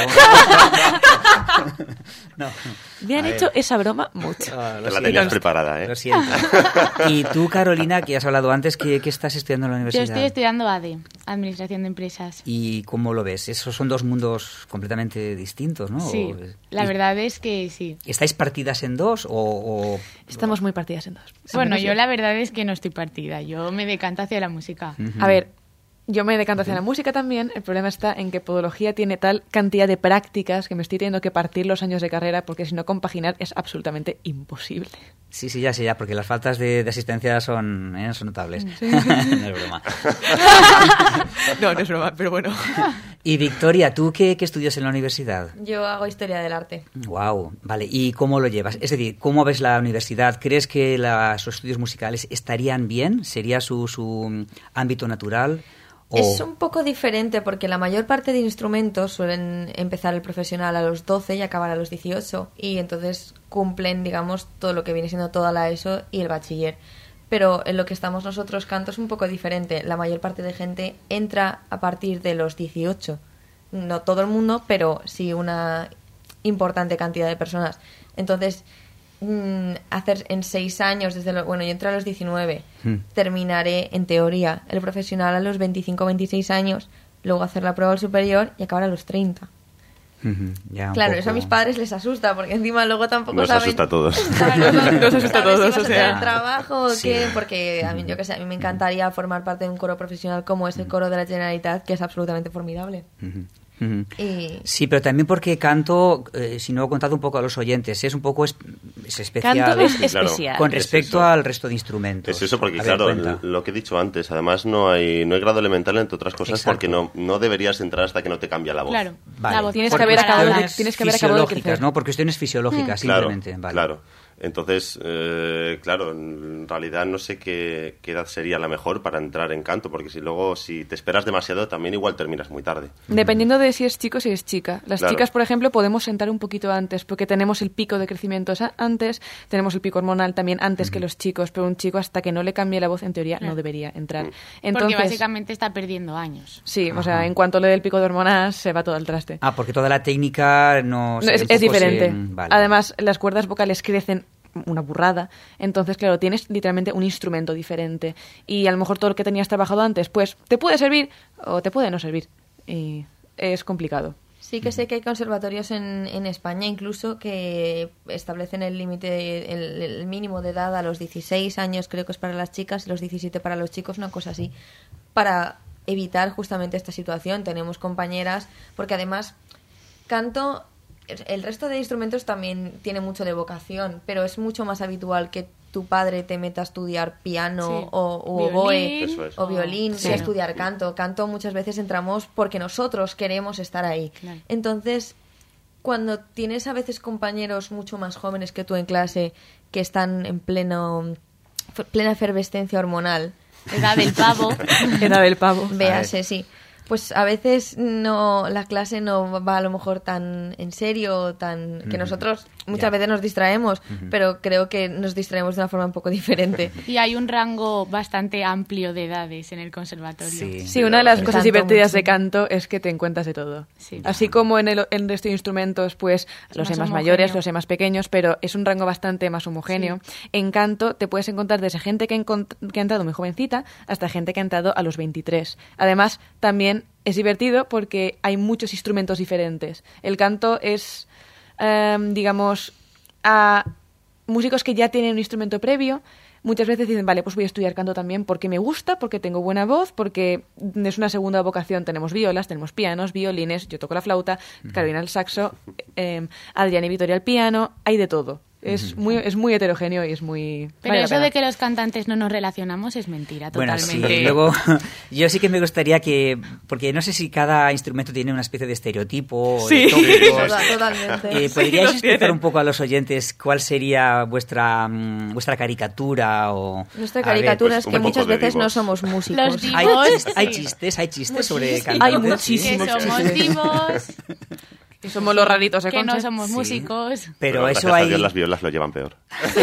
No. Me han A hecho ver. esa broma mucho. Oh, Te lo la siento. tenías preparada, ¿eh? Lo siento. Y tú, Carolina, que has hablado antes, ¿qué, qué estás estudiando en la Yo universidad? estoy estudiando A D E, Administración de Empresas. ¿Y cómo lo ves? Esos son dos mundos completamente distintos, ¿no? Sí, O- la y- verdad es que sí. ¿Estáis partidas en dos o...? o- Estamos muy partidas en dos. Bueno, Menos yo la verdad es que no estoy partida. Yo me decanto hacia la música. Ujú. A ver, yo me decanto hacia la música también. El problema está en que podología tiene tal cantidad de prácticas que me estoy teniendo que partir los años de carrera porque si no compaginar es absolutamente imposible. Sí, sí, ya sé, ya, porque las faltas de, de asistencia son, eh, son notables. No es broma. No, no es broma, pero bueno. Y Victoria, ¿tú qué, qué estudias en la universidad? Yo hago historia del arte. Wow, vale. ¿Y cómo lo llevas? Es decir, ¿cómo ves la universidad? ¿Crees que las, los estudios musicales estarían bien? ¿Sería su, su ámbito natural? O... Es un poco diferente porque la mayor parte de instrumentos suelen empezar el profesional a los doce y acabar a los dieciocho y entonces cumplen, digamos, todo lo que viene siendo toda la ESO y el bachiller. Pero en lo que estamos nosotros, canto, es un poco diferente. La mayor parte de gente entra a partir de los dieciocho. No todo el mundo, pero sí una importante cantidad de personas. Entonces, mmm, hacer en seis años, desde lo, bueno, yo entré a los diecinueve, Hmm. terminaré, en teoría, el profesional a los veinticinco veintiséis años, luego hacer la prueba al superior y acabar a los treinta. Ujú, ya un Claro, poco- eso a mis padres les asusta, porque encima luego tampoco Nos saben... asusta a todos. Claro, no, Nos asusta a saben todos, si vas o a sea. tener trabajo o Sí. qué, porque a mí, yo que sé, a mí me encantaría formar parte de un coro profesional como es el coro de la Generalitat, que es absolutamente formidable. Ujú, ujú. Y Sí, pero también porque canto, eh, si no he contado un poco a los oyentes, es un poco es, es especial Canto es Sí, claro. especial. con Es respecto eso. al resto de instrumentos. Es eso, porque A ver, claro, cuenta. lo que he dicho antes, además no hay no hay grado elemental, entre otras cosas, Exacto. porque no, no deberías entrar hasta que no te cambia la voz. Claro, Vale. la voz Tienes Por que haber preparada. acabado de- cuestiones tienes que haber acabado de fisiológicas, crecer. ¿no? Por cuestiones fisiológicas, Claro, simplemente. Vale. claro. Entonces, eh, claro, en realidad no sé qué, qué edad sería la mejor para entrar en canto, porque si luego, si te esperas demasiado, también igual terminas muy tarde. Dependiendo de si es chico o si es chica. Las Claro. chicas, por ejemplo, podemos sentar un poquito antes, porque tenemos el pico de crecimiento esa- antes, tenemos el pico hormonal también antes que los chicos, pero un chico hasta que no le cambie la voz, en teoría, no debería entrar. Entonces, Porque básicamente está perdiendo años. sí, o sea, en cuanto le dé el pico de hormonas, se va todo al traste. Ah, porque toda la técnica no... No, se es, ve un es poco diferente. sin- vale. Además, las cuerdas vocales crecen una burrada. Entonces, claro, tienes literalmente un instrumento diferente. Y a lo mejor todo lo que tenías trabajado antes, pues te puede servir o te puede no servir. Y es complicado. Sí que sé que hay conservatorios en, en España incluso que establecen el límite, el, el mínimo de edad a los dieciséis años, creo que es para las chicas, y los diecisiete para los chicos, una cosa así, para evitar justamente esta situación. Tenemos compañeras, porque además canto, el resto de instrumentos también tiene mucho de vocación, pero es mucho más habitual que tu padre te meta a estudiar piano Sí. o, o oboe Eso es. o violín, Sí. que a estudiar canto. Canto muchas veces entramos porque nosotros queremos estar ahí. Claro. Entonces, cuando tienes a veces compañeros mucho más jóvenes que tú en clase que están en pleno f- plena efervescencia hormonal, Edad del pavo. Edad del pavo. véase, sí, pues a veces no la clase no va a lo mejor tan en serio, tan que Ujú. nosotros muchas Ya. veces nos distraemos, pero creo que nos distraemos de una forma un poco diferente. Y hay un rango bastante amplio de edades en el conservatorio. Sí. Sí, una de las Me cosas encantó divertidas mucho. de canto es que te encuentras de todo. Sí. Así como en el, en el resto de instrumentos, pues los más hay más homogéneo. mayores, los hay más pequeños, pero es un rango bastante más homogéneo. En canto te puedes encontrar desde gente que, encont- que ha entrado muy jovencita hasta gente que ha entrado a los veintitrés. Además, también es divertido porque hay muchos instrumentos diferentes. El canto es, em, digamos, a músicos que ya tienen un instrumento previo. Muchas veces dicen, vale, pues voy a estudiar canto también porque me gusta, porque tengo buena voz, porque es una segunda vocación. Tenemos violas, tenemos pianos, violines, yo toco la flauta, Carolina el saxo, eh, Adrián y Victoria el piano, hay de todo. Es muy es muy heterogéneo y es muy... Pero vale la eso pena. de que los cantantes no nos relacionamos es mentira, Bueno, totalmente. sí, luego yo sí que me gustaría que, porque no sé si cada instrumento tiene una especie de estereotipo o de Sí. tópicos. Toda- totalmente. Eh, Sí, ¿Podríais los explicar tienen. un poco a los oyentes cuál sería vuestra mm, vuestra caricatura o Nuestra a ver, caricatura pues, es que un poco muchas de veces no divos. somos músicos. Los divos. hay, Divos, chis- hay sí. chistes, hay chistes sobre Muchísimos. cantantes. Hay sí. muchísimos. Que somos divos, Que somos los raritos de que no Concha. somos Sí. músicos. Pero gracias eso a hay, Dios las violas lo llevan peor.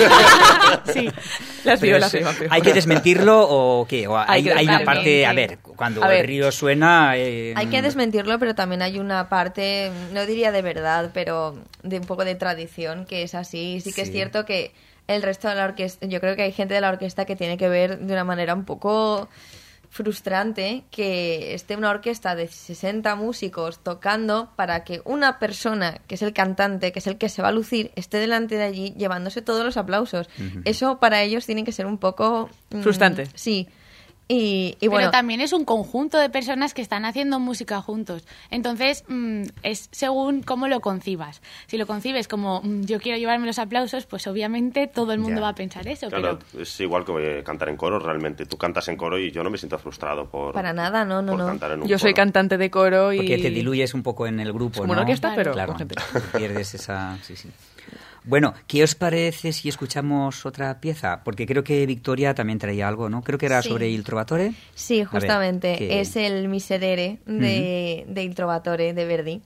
Sí. Las pero violas eso- se van peor. ¿hay que desmentirlo o qué? O hay, Hay que hay una desmentirlo. parte, a ver, cuando A ver. el río suena... eh, Hay que desmentirlo, pero también hay una parte, no diría de verdad, pero de un poco de tradición, que es así. Sí que es Sí. cierto que el resto de la orquesta, yo creo que hay gente de la orquesta que tiene que ver de una manera un poco frustrante que esté una orquesta de sesenta músicos tocando para que una persona, que es el cantante, que es el que se va a lucir, esté delante de allí llevándose todos los aplausos. Eso para ellos tiene que ser un poco... mm, Frustrante. Sí. Y, y bueno, Pero también es un conjunto de personas que están haciendo música juntos. Entonces, mm, es según cómo lo concibas. Si lo concibes como mm, yo quiero llevarme los aplausos, pues obviamente todo el mundo Ya. va a pensar eso. Claro, Pero es igual que eh, cantar en coro, realmente. Tú cantas en coro y yo no me siento frustrado por... Para nada, no, no, por no. cantar en un Yo soy coro. cantante de coro y... Porque te diluyes un poco en el grupo, como ¿no? una orquesta, Claro. pero Claro, con gente. pierdes esa... Sí, sí. Bueno, ¿qué os parece si escuchamos otra pieza? Porque creo que Victoria también traía algo, ¿no? Creo que era Sí. sobre Il Trovatore. Sí, A ver, justamente. ¿qué- Es el Miserere de, de Il Trovatore de Verdi.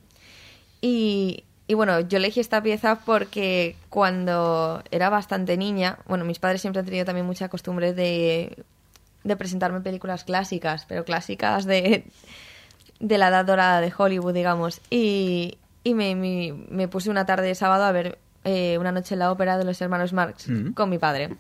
Y, y bueno, yo elegí esta pieza porque cuando era bastante niña, bueno, mis padres siempre han tenido también mucha costumbre de, de presentarme películas clásicas, pero clásicas de, de la edad dorada de Hollywood, digamos. Y, y me, me, me puse una tarde de sábado a ver eh, Una noche en la ópera de los hermanos Marx Mm. con mi padre.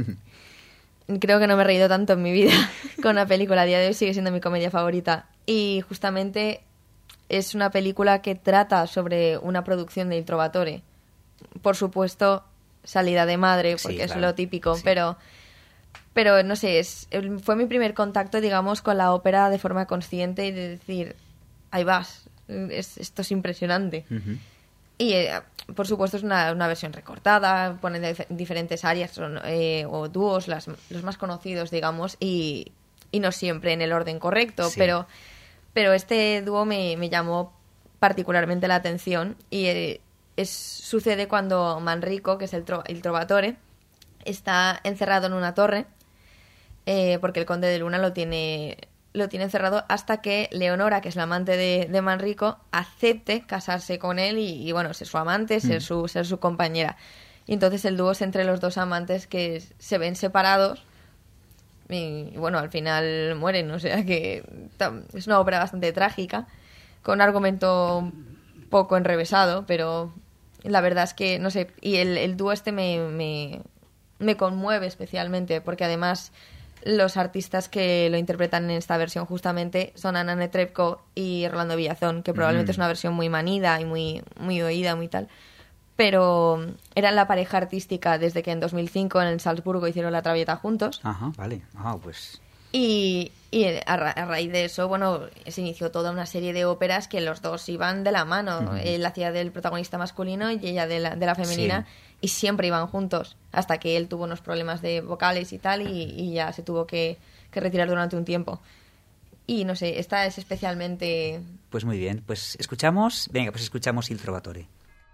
Creo que no me he reído tanto en mi vida con una película. A día de hoy sigue siendo mi comedia favorita. Y justamente es una película que trata sobre una producción de Il Trovatore. Por supuesto, salida de madre, Sí, porque es claro. lo típico, Sí. pero... Pero no sé, es, fue mi primer contacto, digamos, con la ópera de forma consciente y de decir, ahí vas, es, esto es impresionante. Ujú. Y eh, por supuesto es una, una versión recortada, pone dif- diferentes áreas son, eh, o dúos, las, los más conocidos, digamos, y, y no siempre en el orden correcto, Sí. pero, pero este dúo me, me llamó particularmente la atención y eh, es, sucede cuando Manrico, que es el, tro, el Trovatore, está encerrado en una torre eh, porque el conde de Luna lo tiene lo tiene encerrado hasta que Leonora, que es la amante de, de Manrico, acepte casarse con él y, y, bueno, ser su amante, ser, su, ser su compañera. Y entonces el dúo es entre los dos amantes que se ven separados y, y, bueno, al final mueren. O sea que tam- es una obra bastante trágica, con un argumento un poco enrevesado, pero la verdad es que, no sé, y el, el dúo este me, me, me conmueve especialmente, porque además los artistas que lo interpretan en esta versión justamente son Ana Netrebko y Rolando Villazón, que probablemente Mm. es una versión muy manida y muy, muy oída, muy tal. Pero eran la pareja artística desde que en dos mil cinco en el Salzburgo hicieron La Traviata juntos. Ajá, vale. Ah, pues... Y, y a, ra- a raíz de eso, bueno, se inició toda una serie de óperas que los dos iban de la mano. Ujú. Él hacía del protagonista masculino y ella de la, de la femenina. Y siempre iban juntos, hasta que él tuvo unos problemas de vocales y tal, y, y ya se tuvo que, que retirar durante un tiempo. Y no sé, esta es especialmente... Pues muy bien. Pues escuchamos... Venga, pues escuchamos Il Trovatore.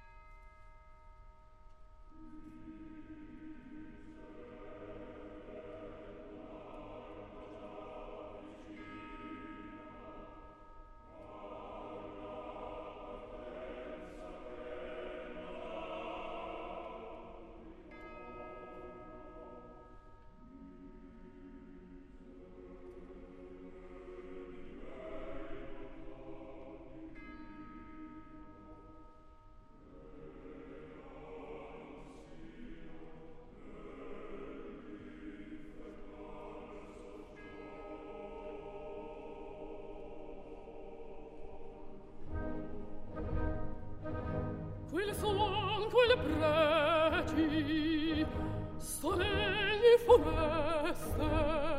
Quel suon, quelle preci, solenni funeste,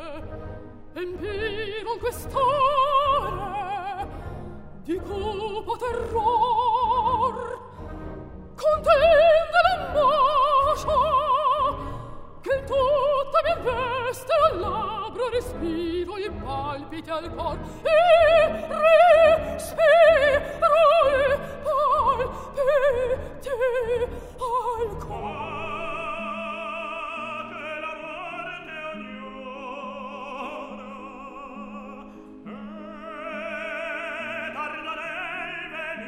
empiron quest'ore di cupo terror. Contende l'ambascia che il tutto mi investe al labbro respiro e palpiti al cor e respiro e palpiti al cor. Che la morte ognora e tarda nel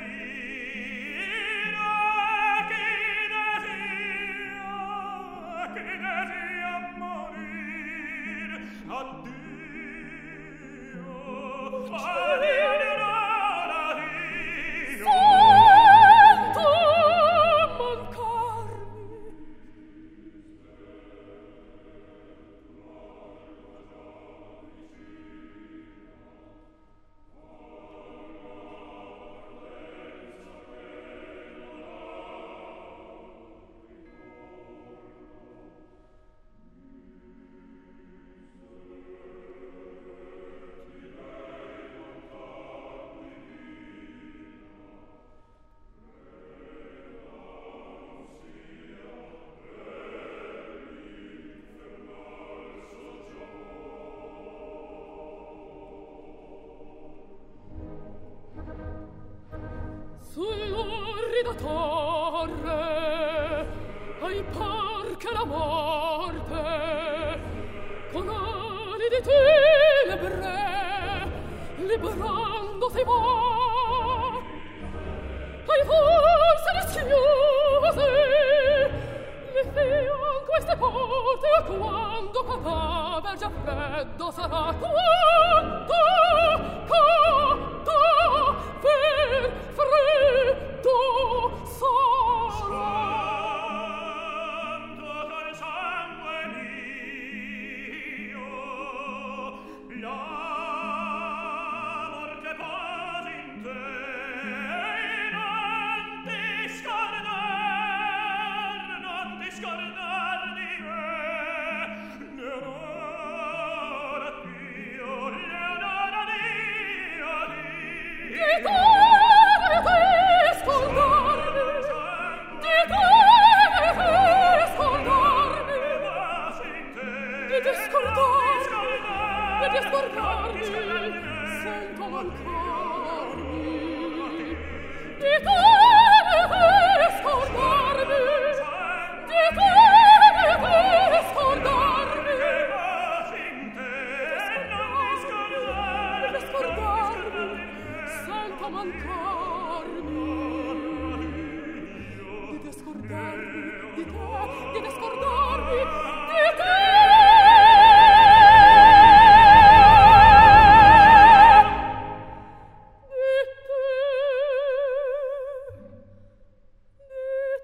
venire chi desia, chi desia morir. Addio, addio, addio. Sento mancarmi. Sull'orrida torre ai par che la morte con ali di tenebre liberandosi va ai forse rischiose le fian queste porte a quando cadaver già freddo sarà quanto cadaver freddo sarà. Santo col sangue mio l'amor che posi in te non ti scordar, non ti scordar di me. Leonora Dio, Leonora Dio, Dio. Di te deve scordarmi, di te deve scordarmi, di te scordarmi, di te scordarmi, sento mancarmi. Di te deve scordarmi, di te deve scordarmi, di te scordarmi, sento mancarmi. Di te scordarmi, di te, di te scordarmi, di te. Di te, di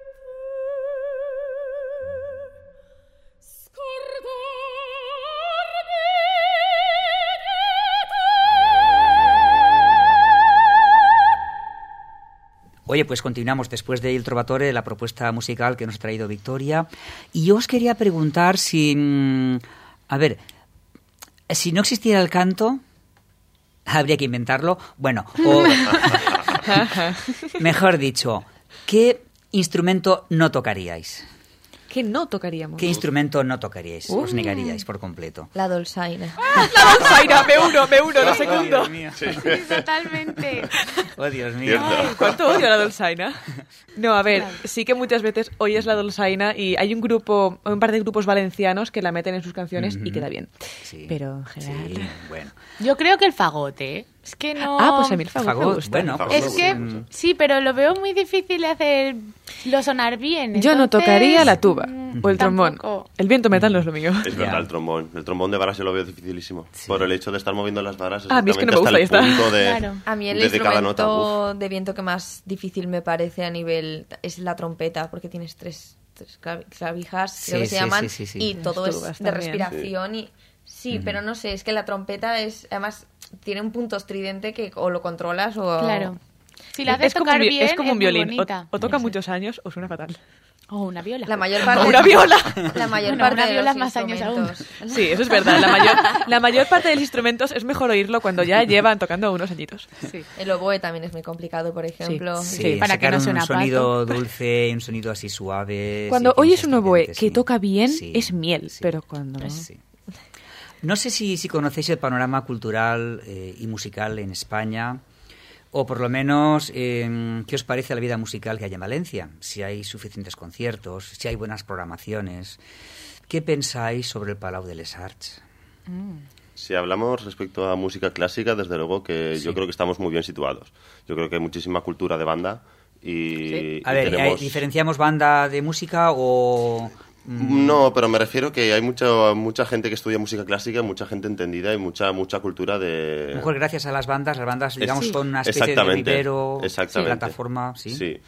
Oye, pues continuamos después de Il Trovatore, la propuesta musical que nos ha traído Victoria. Y yo os quería preguntar si... mm, A ver, si no existiera el canto, habría que inventarlo. Bueno, o... mejor dicho, ¿qué instrumento no tocaríais? ¿Qué no tocaríamos? ¿Qué instrumento no tocaríais? Uh. Os negaríais por completo. La dolzaina. ¡La dolzaina! Me uno, me uno, lo Oh, segundo. Dios mío. Sí, totalmente. Oh, Dios mío. Cierto. Ay, ¿cuánto odio la dolzaina? No, a ver, sí que muchas veces oyes la dolzaina y hay un grupo, un par de grupos valencianos que la meten en sus canciones y queda bien. Sí. Pero en general... Sí, bueno. Yo creo que el fagote, ¿eh? Es que no... Ah, pues a mí el fagot, me Fagot, gusta. bueno, Fagot. Es Fagot que, me gusta mucho. sí, pero lo veo muy difícil de hacer, lo sonar bien. Yo no entonces, tocaría la tuba mm, o el trombón. tampoco. El viento metal no es lo mío. Es Ya. verdad, el trombón. El trombón de varas yo lo veo dificilísimo. Sí. Por el hecho de estar moviendo las varas Ah, a mí es que no me exactamente gusta, hasta ya el está. punto de, Claro. A mí el de, de cada nota. instrumento Uf. de viento que más difícil me parece a nivel es la trompeta, porque tienes tres, tres clav- clavijas, Sí, creo que se sí, llaman, sí, sí, sí. y Las todo es tubas de también. respiración y sí, pero no sé, es que la trompeta es además tiene un punto estridente que o lo controlas o Claro. Si la haces Es como, tocar un, vi- bien, es como un muy violín. O, bonita. o toca muchos años o suena fatal. O una viola. la mayor parte O una viola. la mayor Bueno, parte una de viola los más años aún. instrumentos. Sí, eso es verdad. La mayor, la mayor parte de los instrumentos es mejor oírlo cuando ya llevan tocando unos añitos. Sí. El oboe también es muy complicado, por ejemplo. Sí, Sí, para que sacar no un suene a sonido dulce, un sonido así suave. Cuando sí, tiene oyes sus un oboe estridentes, que sí. toca bien, Sí, es miel, sí. pero cuando no... Sí. No sé si, si conocéis el panorama cultural eh, y musical en España, o por lo menos eh, qué os parece la vida musical que hay en Valencia, si hay suficientes conciertos, si hay buenas programaciones. ¿Qué pensáis sobre el Palau de les Arts? Si hablamos respecto a música clásica, desde luego que Sí. yo creo que estamos muy bien situados. Yo creo que hay muchísima cultura de banda y, A y ver, tenemos... ¿eh, ¿diferenciamos banda de música o...? mm, No, pero me refiero que hay mucha mucha gente que estudia música clásica, mucha gente entendida y mucha mucha cultura A de... lo mejor gracias a las bandas, las bandas, Es- digamos, sí. son una especie de Exactamente, vivero, exactamente. plataforma, ¿sí? Sí.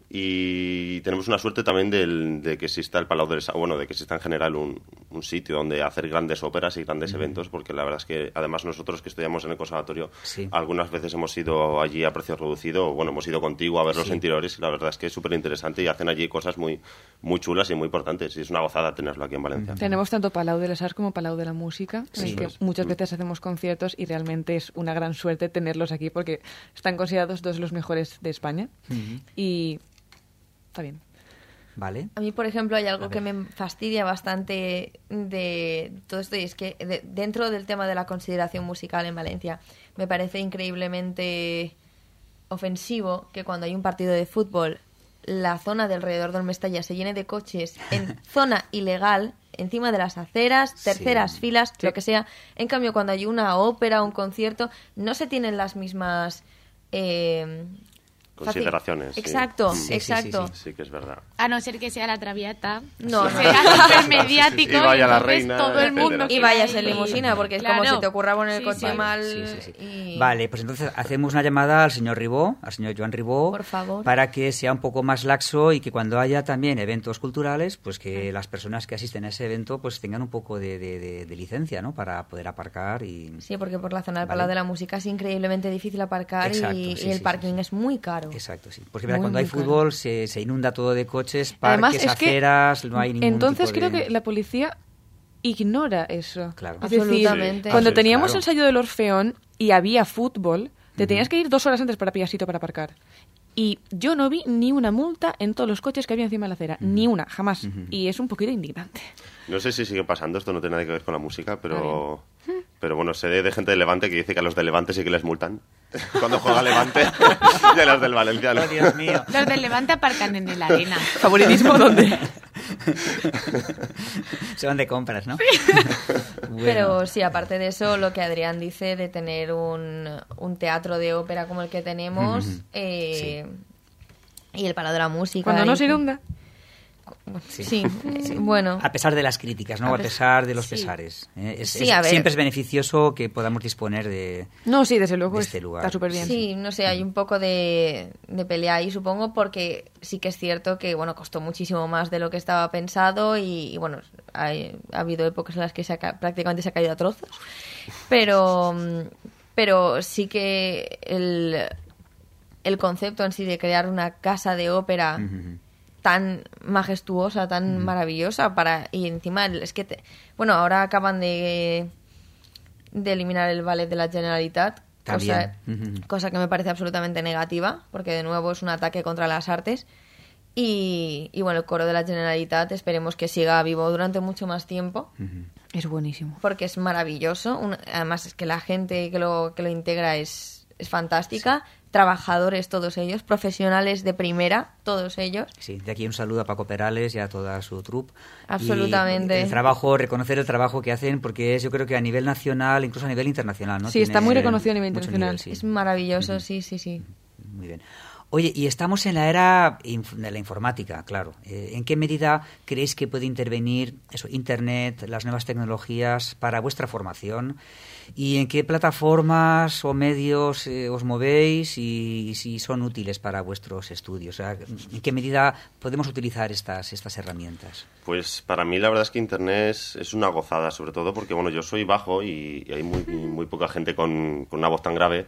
Y tenemos una suerte también del- de que exista el Palau de les Arts, bueno, de que exista en general un, un sitio donde hacer grandes óperas y grandes eventos, porque la verdad es que además nosotros que estudiamos en el conservatorio, Sí. algunas veces hemos ido allí a precio reducido, o bueno, hemos ido contigo a ver los Sí. interiores y la verdad es que es súper interesante y hacen allí cosas muy, muy chulas y muy importantes y es una gozada tenerlo aquí en Valencia. Tenemos tanto Palau de les Arts como Palau de la Música, en Sí. el que Eso es. muchas veces hacemos conciertos y realmente es una gran suerte tenerlos aquí porque están considerados dos de los mejores de España Ujú. y está bien. ¿Vale? A mí, por ejemplo, hay algo A que ver. me fastidia bastante de todo esto y es que de- dentro del tema de la consideración musical en Valencia me parece increíblemente ofensivo que cuando hay un partido de fútbol la zona de alrededor del Mestalla se llene de coches en zona ilegal, encima de las aceras, terceras Sí. filas, lo que sea. En cambio, cuando hay una ópera o un concierto, no se tienen las mismas... eh, Consideraciones. fácil- sí. Exacto, Sí, sí, sí, exacto. sí. Sí que es verdad. A no ser que sea la Traviata. No, no. Será súper mediático Y vaya la entonces reina, todo el mundo... etcétera. Y quiere vayas ir. en limusina, porque es Claro. como si te ocurra poner el Sí, coche sí. Vale, mal. sí, sí, sí. y- Vale, pues entonces hacemos una llamada al señor Ribó, al señor Joan Ribó, Por favor. para que sea un poco más laxo y que cuando haya también eventos culturales, pues que las personas que asisten a ese evento pues tengan un poco de, de- de- de licencia, ¿no? Para poder aparcar y... Sí, porque por la zona del Vale. Palau de la Música es increíblemente difícil aparcar Exacto, y, sí, y el sí, parking sí, sí. es muy caro. Exacto, sí. Porque verdad, Muy, cuando hay muy caro. fútbol se, se inunda todo de coches, Además, parques, es que aceras, no hay ningún entonces tipo creo de- que la policía ignora eso. Claro. Es decir, Absolutamente. cuando Sí, teníamos claro. ensayo del Orfeón y había fútbol, te tenías que ir dos horas antes para pillar sitio para aparcar. Y yo no vi ni una multa en todos los coches que había encima de la acera. Ni una, jamás. Y es un poquito indignante. No sé si sigue pasando, esto no tiene nada que ver con la música, pero pero bueno, sé de gente de Levante que dice que a los de Levante sí que les multan cuando juega Levante y a los del Valencia no. Oh, Dios mío. Los del Levante aparcan en el arena. ¿Favoritismo dónde? Se van de compras, ¿no? Bueno. Pero sí, aparte de eso, lo que Adrián dice de tener un, un teatro de ópera como el que tenemos eh, y el Palau de la Música. Cuando no y- se inunda. Sí. Sí, eh, bueno. A pesar de las críticas, ¿no? A A pes- pesar de los sí. pesares. ¿eh? Es- Sí, es- a ver. Siempre es beneficioso que podamos disponer de... No, sí, desde luego De es- este lugar. está súper bien. Sí, no sé, hay un poco de, de pelea ahí, supongo, porque sí que es cierto que, bueno, costó muchísimo más de lo que estaba pensado y, y, bueno, hay- ha habido épocas en las que se ha ca- prácticamente se ha caído a trozos, pero, mm, pero sí que el, el concepto en sí de crear una casa de ópera Ujú. tan majestuosa, tan maravillosa para y encima es que te, bueno, ahora acaban de de eliminar el ballet de la Generalitat, cosa, También. Ujú. cosa que me parece absolutamente negativa, porque de nuevo es un ataque contra las artes. Y, y bueno, el coro de la Generalitat esperemos que siga vivo durante mucho más tiempo, Es buenísimo. porque es maravilloso. Un- además es que la gente que lo, que lo integra es, es fantástica. Trabajadores todos ellos, profesionales de primera, todos ellos. Sí, de aquí un saludo a Paco Perales y a toda su troupe. Absolutamente. Y el trabajo, reconocer el trabajo que hacen, porque es, yo creo que a nivel nacional, incluso a nivel internacional, ¿no? Sí, está muy Tiene reconocido a nivel mucho internacional. nivel, sí. Es maravilloso, sí, sí, sí. Muy bien. Oye, y estamos en la era inf- de la informática, claro. Eh, ¿En qué medida creéis que puede intervenir eso, Internet, las nuevas tecnologías para vuestra formación? ¿Y en qué plataformas o medios eh, os movéis y, y si son útiles para vuestros estudios? O sea, ¿en qué medida podemos utilizar estas, estas herramientas? Pues para mí la verdad es que Internet es, es una gozada, sobre todo porque bueno, yo soy bajo y, y hay muy, muy poca gente con, con una voz tan grave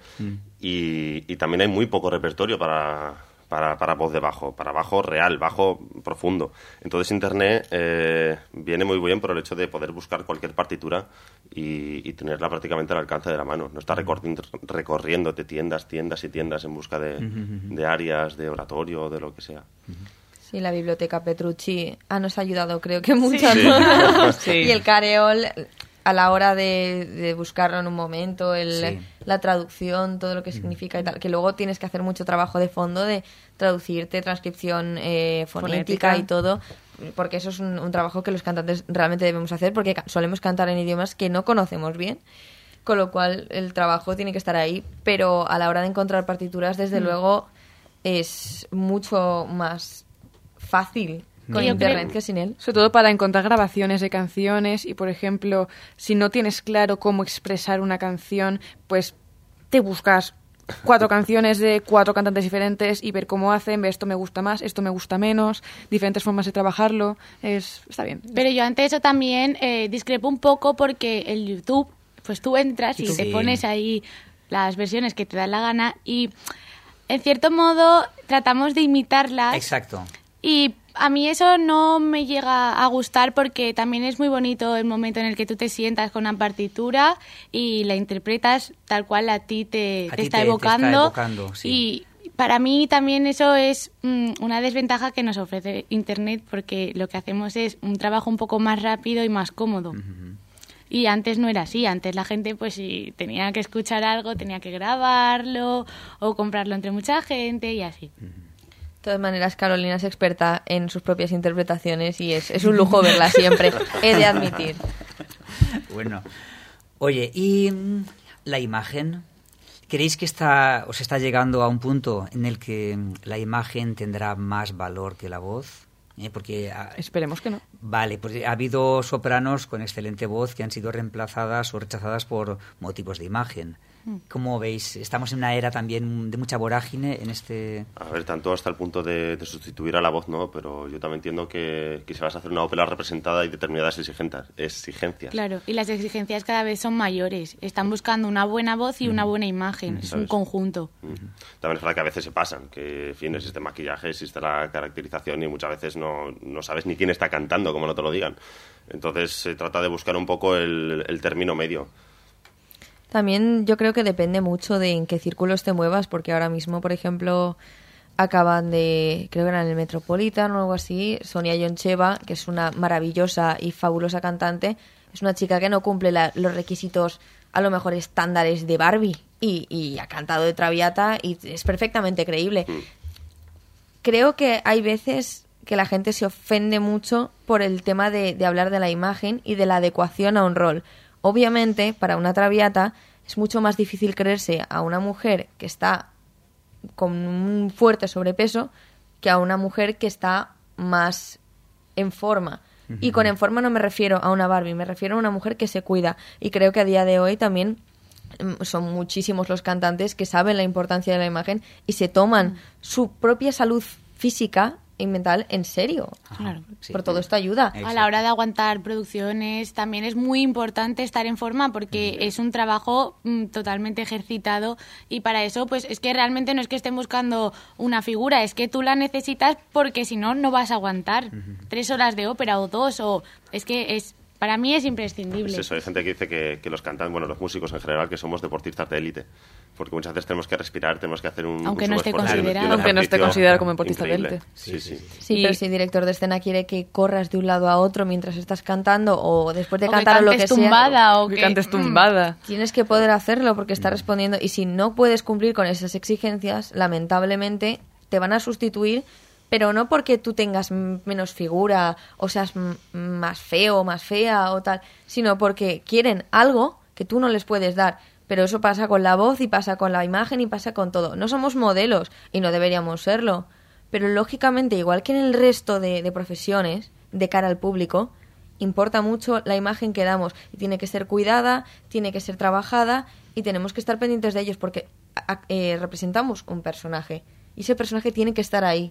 y, y también hay muy poco repertorio para, para, para voz de bajo, para bajo real, bajo profundo. Entonces Internet eh, viene muy bien por el hecho de poder buscar cualquier partitura y, y tenerla prácticamente al alcance de la mano. No estar recorri- recorriéndote tiendas, tiendas y tiendas en busca de, de áreas, de oratorio, de lo que sea. Sí, la biblioteca Petrucci ah, nos ha ayudado, creo que mucho. Sí. ¿no? Sí. Y el Careol, a la hora de, de buscarlo en un momento, el, Sí. la traducción, todo lo que significa y tal, que luego tienes que hacer mucho trabajo de fondo de traducirte, transcripción eh, fonética, Fonética. y todo, porque eso es un, un trabajo que los cantantes realmente debemos hacer, porque ca- solemos cantar en idiomas que no conocemos bien. Con lo cual el trabajo tiene que estar ahí, pero a la hora de encontrar partituras, desde luego, es mucho más fácil con Yo internet creo- que sin él. Sobre todo para encontrar grabaciones de canciones y, por ejemplo, si no tienes claro cómo expresar una canción, pues te buscas cuatro canciones de cuatro cantantes diferentes y ver cómo hacen, ver esto me gusta más, esto me gusta menos, diferentes formas de trabajarlo. Es, está bien. Pero yo ante eso también eh, discrepo un poco porque el YouTube, pues tú entras y Sí. te pones ahí las versiones que te dan la gana y en cierto modo tratamos de imitarlas. Exacto. Y a mí eso no me llega a gustar porque también es muy bonito el momento en el que tú te sientas con una partitura y la interpretas tal cual a ti te, A te ti está te- te está evocando. evocando, sí. Y para mí también eso es mm, una desventaja que nos ofrece Internet porque lo que hacemos es un trabajo un poco más rápido y más cómodo. Y antes no era así, antes la gente pues si tenía que escuchar algo tenía que grabarlo o comprarlo entre mucha gente y así. De todas maneras, Carolina es experta en sus propias interpretaciones y es, es un lujo verla siempre, he de admitir. Bueno, oye, ¿y mm, la imagen? ¿Creéis que está, os está llegando a un punto en el que mm, la imagen tendrá más valor que la voz? ¿Eh? Porque ah, Esperemos que no. vale, pues ha habido sopranos con excelente voz que han sido reemplazadas o rechazadas por motivos de imagen. ¿Cómo veis? Estamos en una era también de mucha vorágine en este... A ver, tanto hasta el punto de, de sustituir a la voz, ¿no? Pero yo también entiendo que, que si vas a hacer una ópera representada hay determinadas exigencias. exigencias. Claro, y las exigencias cada vez son mayores. Están buscando una buena voz y una buena imagen. Es un ¿Sabes? conjunto. Ujú. También es verdad que a veces se pasan, que en fin, existe maquillaje, existe la caracterización y muchas veces no, no sabes ni quién está cantando, como no te lo digan. Entonces se trata de buscar un poco el, el término medio. También yo creo que depende mucho de en qué círculos te muevas, porque ahora mismo, por ejemplo, acaban de, creo que era en el Metropolitan o algo así, Sonia Yoncheva, que es una maravillosa y fabulosa cantante, es una chica que no cumple la- los requisitos, a lo mejor estándares de Barbie, y, y ha cantado de Traviata y es perfectamente creíble. Creo que hay veces que la gente se ofende mucho por el tema de, de hablar de la imagen y de la adecuación a un rol. Obviamente, para una Traviata es mucho más difícil creerse a una mujer que está con un fuerte sobrepeso que a una mujer que está más en forma. Y con en forma no me refiero a una Barbie, me refiero a una mujer que se cuida. Y creo que a día de hoy también mm, son muchísimos los cantantes que saben la importancia de la imagen y se toman su propia salud física y mental en serio. Claro. Sí. Por todo esto ayuda. Exacto. A la hora de aguantar producciones también es muy importante estar en forma porque es un trabajo mm, totalmente ejercitado y para eso pues es que realmente no es que estén buscando una figura, es que tú la necesitas porque si no, no vas a aguantar tres horas de ópera o dos o es que es para mí es imprescindible. Es eso, hay gente que dice que, que los cantantes, bueno, los músicos en general, que somos deportistas de élite. Porque muchas veces tenemos que respirar, tenemos que hacer un Aunque un no esté sobreesfuerzo y un- y un considerado. Aunque no esté ejercicio considerado como deportista de increíble. élite. Sí, sí. Sí, Y- pero si el director de escena quiere que corras de un lado a otro mientras estás cantando o después de O que cantar o lo que cantes sea, tumbada o Que que cantes mm, tumbada. tienes que poder hacerlo porque está respondiendo y si no puedes cumplir con esas exigencias, lamentablemente te van a sustituir, pero no porque tú tengas m- menos figura o seas m- más feo o más fea o tal, sino porque quieren algo que tú no les puedes dar. Pero eso pasa con la voz y pasa con la imagen y pasa con todo. No somos modelos y no deberíamos serlo. Pero lógicamente, igual que en el resto de, de profesiones, de cara al público, importa mucho la imagen que damos. Y tiene que ser cuidada, tiene que ser trabajada y tenemos que estar pendientes de ellos porque a- a- eh, representamos un personaje. Y ese personaje tiene que estar ahí.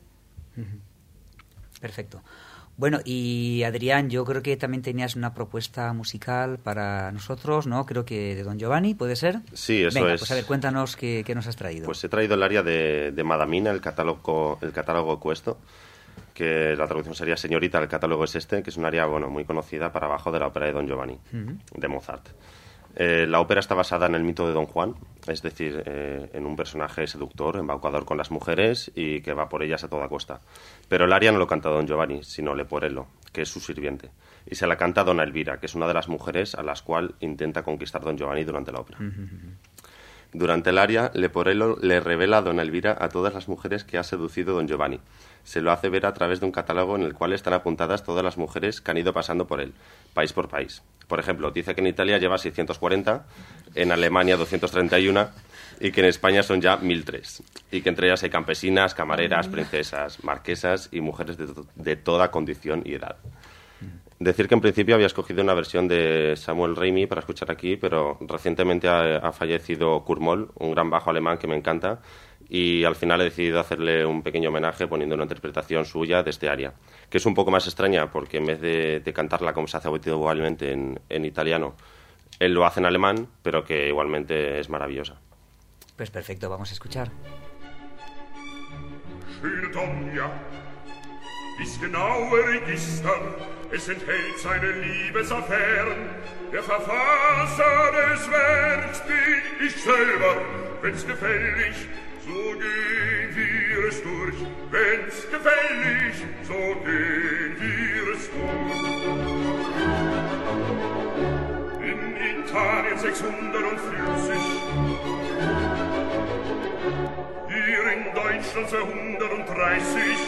Perfecto. Bueno, y Adrián, yo creo que también tenías una propuesta musical para nosotros, ¿no? Creo que de Don Giovanni, ¿puede ser? Sí, eso Venga, es. pues a ver, cuéntanos qué, qué nos has traído. Pues he traído el área de, de Madamina, el catálogo, el catálogo Cuesto, que la traducción sería Señorita, el catálogo es este, que es un área bueno, muy conocida para abajo de la ópera de Don Giovanni, de Mozart. Eh, la ópera está basada en el mito de Don Juan, es decir, eh, en un personaje seductor, embaucador con las mujeres y que va por ellas a toda costa. Pero el aria no lo canta Don Giovanni, sino Leporello, que es su sirviente. Y se la canta Donna Elvira, que es una de las mujeres a las cuales intenta conquistar Don Giovanni durante la ópera. Durante el aria, Leporello le revela a Donna Elvira a todas las mujeres que ha seducido Don Giovanni. Se lo hace ver a través de un catálogo en el cual están apuntadas todas las mujeres que han ido pasando por él, país por país. Por ejemplo, dice que en Italia lleva seiscientos cuarenta, en Alemania doscientos treinta y uno y que en España son ya mil tres. Y que entre ellas hay campesinas, camareras, princesas, marquesas y mujeres de, to- de toda condición y edad. Decir que en principio había escogido una versión de Samuel Raimi para escuchar aquí, pero recientemente ha, ha fallecido Kurt Moll, un gran bajo alemán que me encanta, y al final he decidido hacerle un pequeño homenaje poniendo una interpretación suya de este aria, que es un poco más extraña porque en vez de, de cantarla como se hace habitualmente en, en italiano, él lo hace en alemán, pero que igualmente es maravillosa. Pues perfecto, vamos a escuchar. Schöne Donja, dies genaue Register, es enthält seine Liebesaffären. Der Verfasser des Werks bin ich selber, wenn's gefällig, so gehen wir es durch. Wenn's gefällig, so gehen wir es durch. In Italien sechshundertvierzig, hier in Deutschland zweihundertdreißig,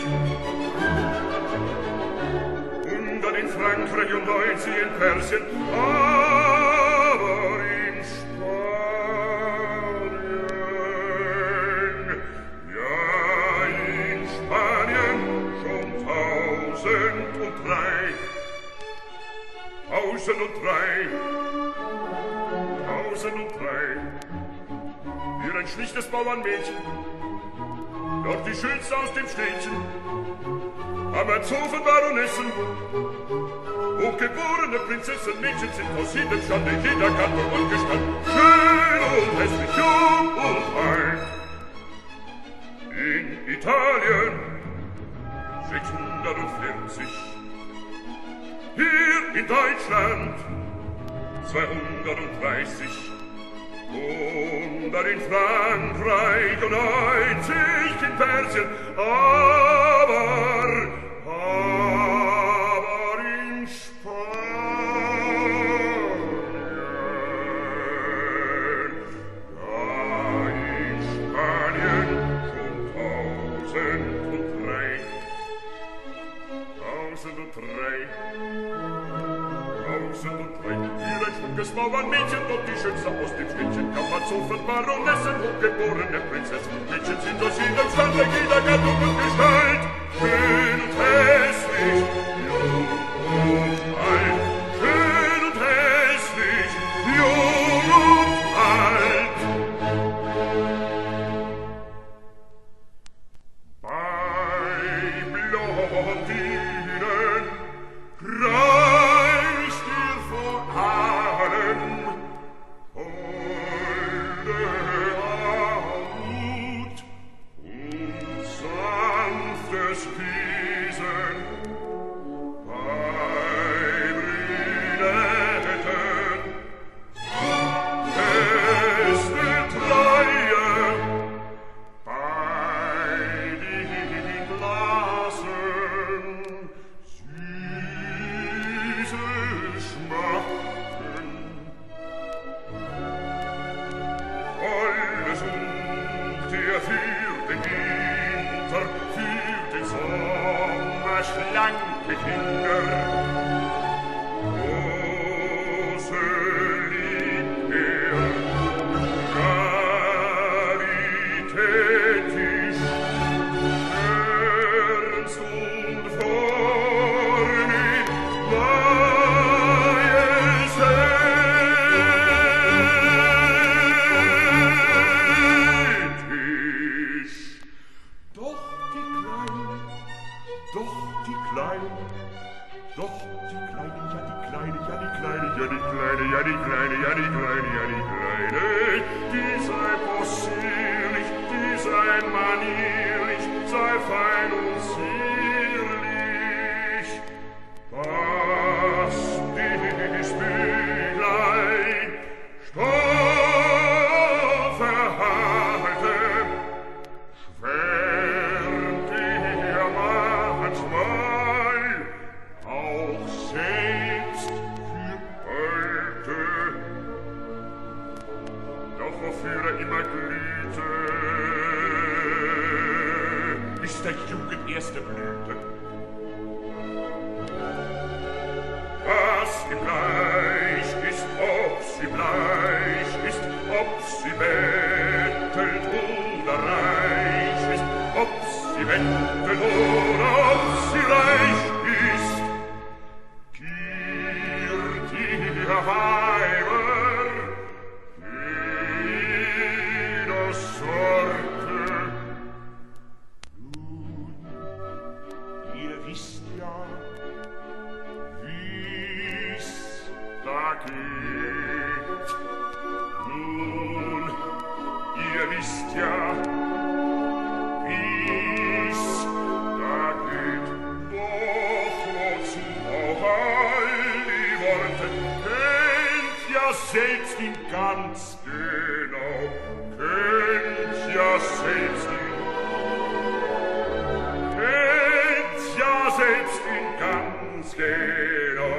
hundert in Frankreich und neunzig in Persien, aber in Spanien, ja, in Spanien schon tausend und drei, tausend und drei, tausend und drei, für ein schlichtes Bauernmädchen, doch die schönste aus dem Städtchen, Amazzofen Baronessen, hochgeborene Prinzessenmädchen sind aus jedem Stande, jeder Kanton und Gestand, schön und hässlich, jung und alt. In Italien sechshundertvierzig, hier in Deutschland zweihundertdreißig, hundert in Frankreich und neunzig in Persien, aber, aber in Spanien, ja, in Spanien schon tausend und drei, tausend und drei, tausend und drei, hier ein schmuckes Bauernmädchen, dort die schönste aus dem Städtchen, Kammerzofen, Baronessen, hochgeborene Prinzessin, Mädchen sind aus jedem Stande, jeder Gattung und Gestalt, schön und hässlich, jung und alt, schön und hässlich, jung und alt. Bei Bloch von ihnen reicht dir vor allem holde Armut und sanftes Wesen bei Brünetten. Beste Treue bei den Blasen, süße Schmachten. Alle sucht ihr für den Winter, für den Sommer schlanke Kinder. Große liebt er, caritätisch, ernst und vornehm, majestätisch. Doch die Kleine, doch die Kleine, doch die Kleine, ja die Kleine, ja die Kleine, ja die Kleine, ja die Kleine, ja die Kleine, ja die Kleine, die sei possierlich, die sei manierlich, sei fein und zierlich. Was dies Büchlein Stoff erhalte, schwärmt ihr manchmal auch selbst für heute. Doch wofür er immer glühte, ist der Jugend erste Blüte. Was ihm gleich ist, ob sie bleich ist, ob sie bettelt oder reich ist, ob sie bettelt oder ob sie reich ist. Giert ihr Weiber jeder Sorte. Nun, ihr wisst ja, wie's da geht. Nun, ihr wisst ja, wie's da geht. Doch wozu auch all die Worte, kennt ja selbst ihn ganz genau, kennt ja selbst ihn, kennt ja selbst ihn ganz genau.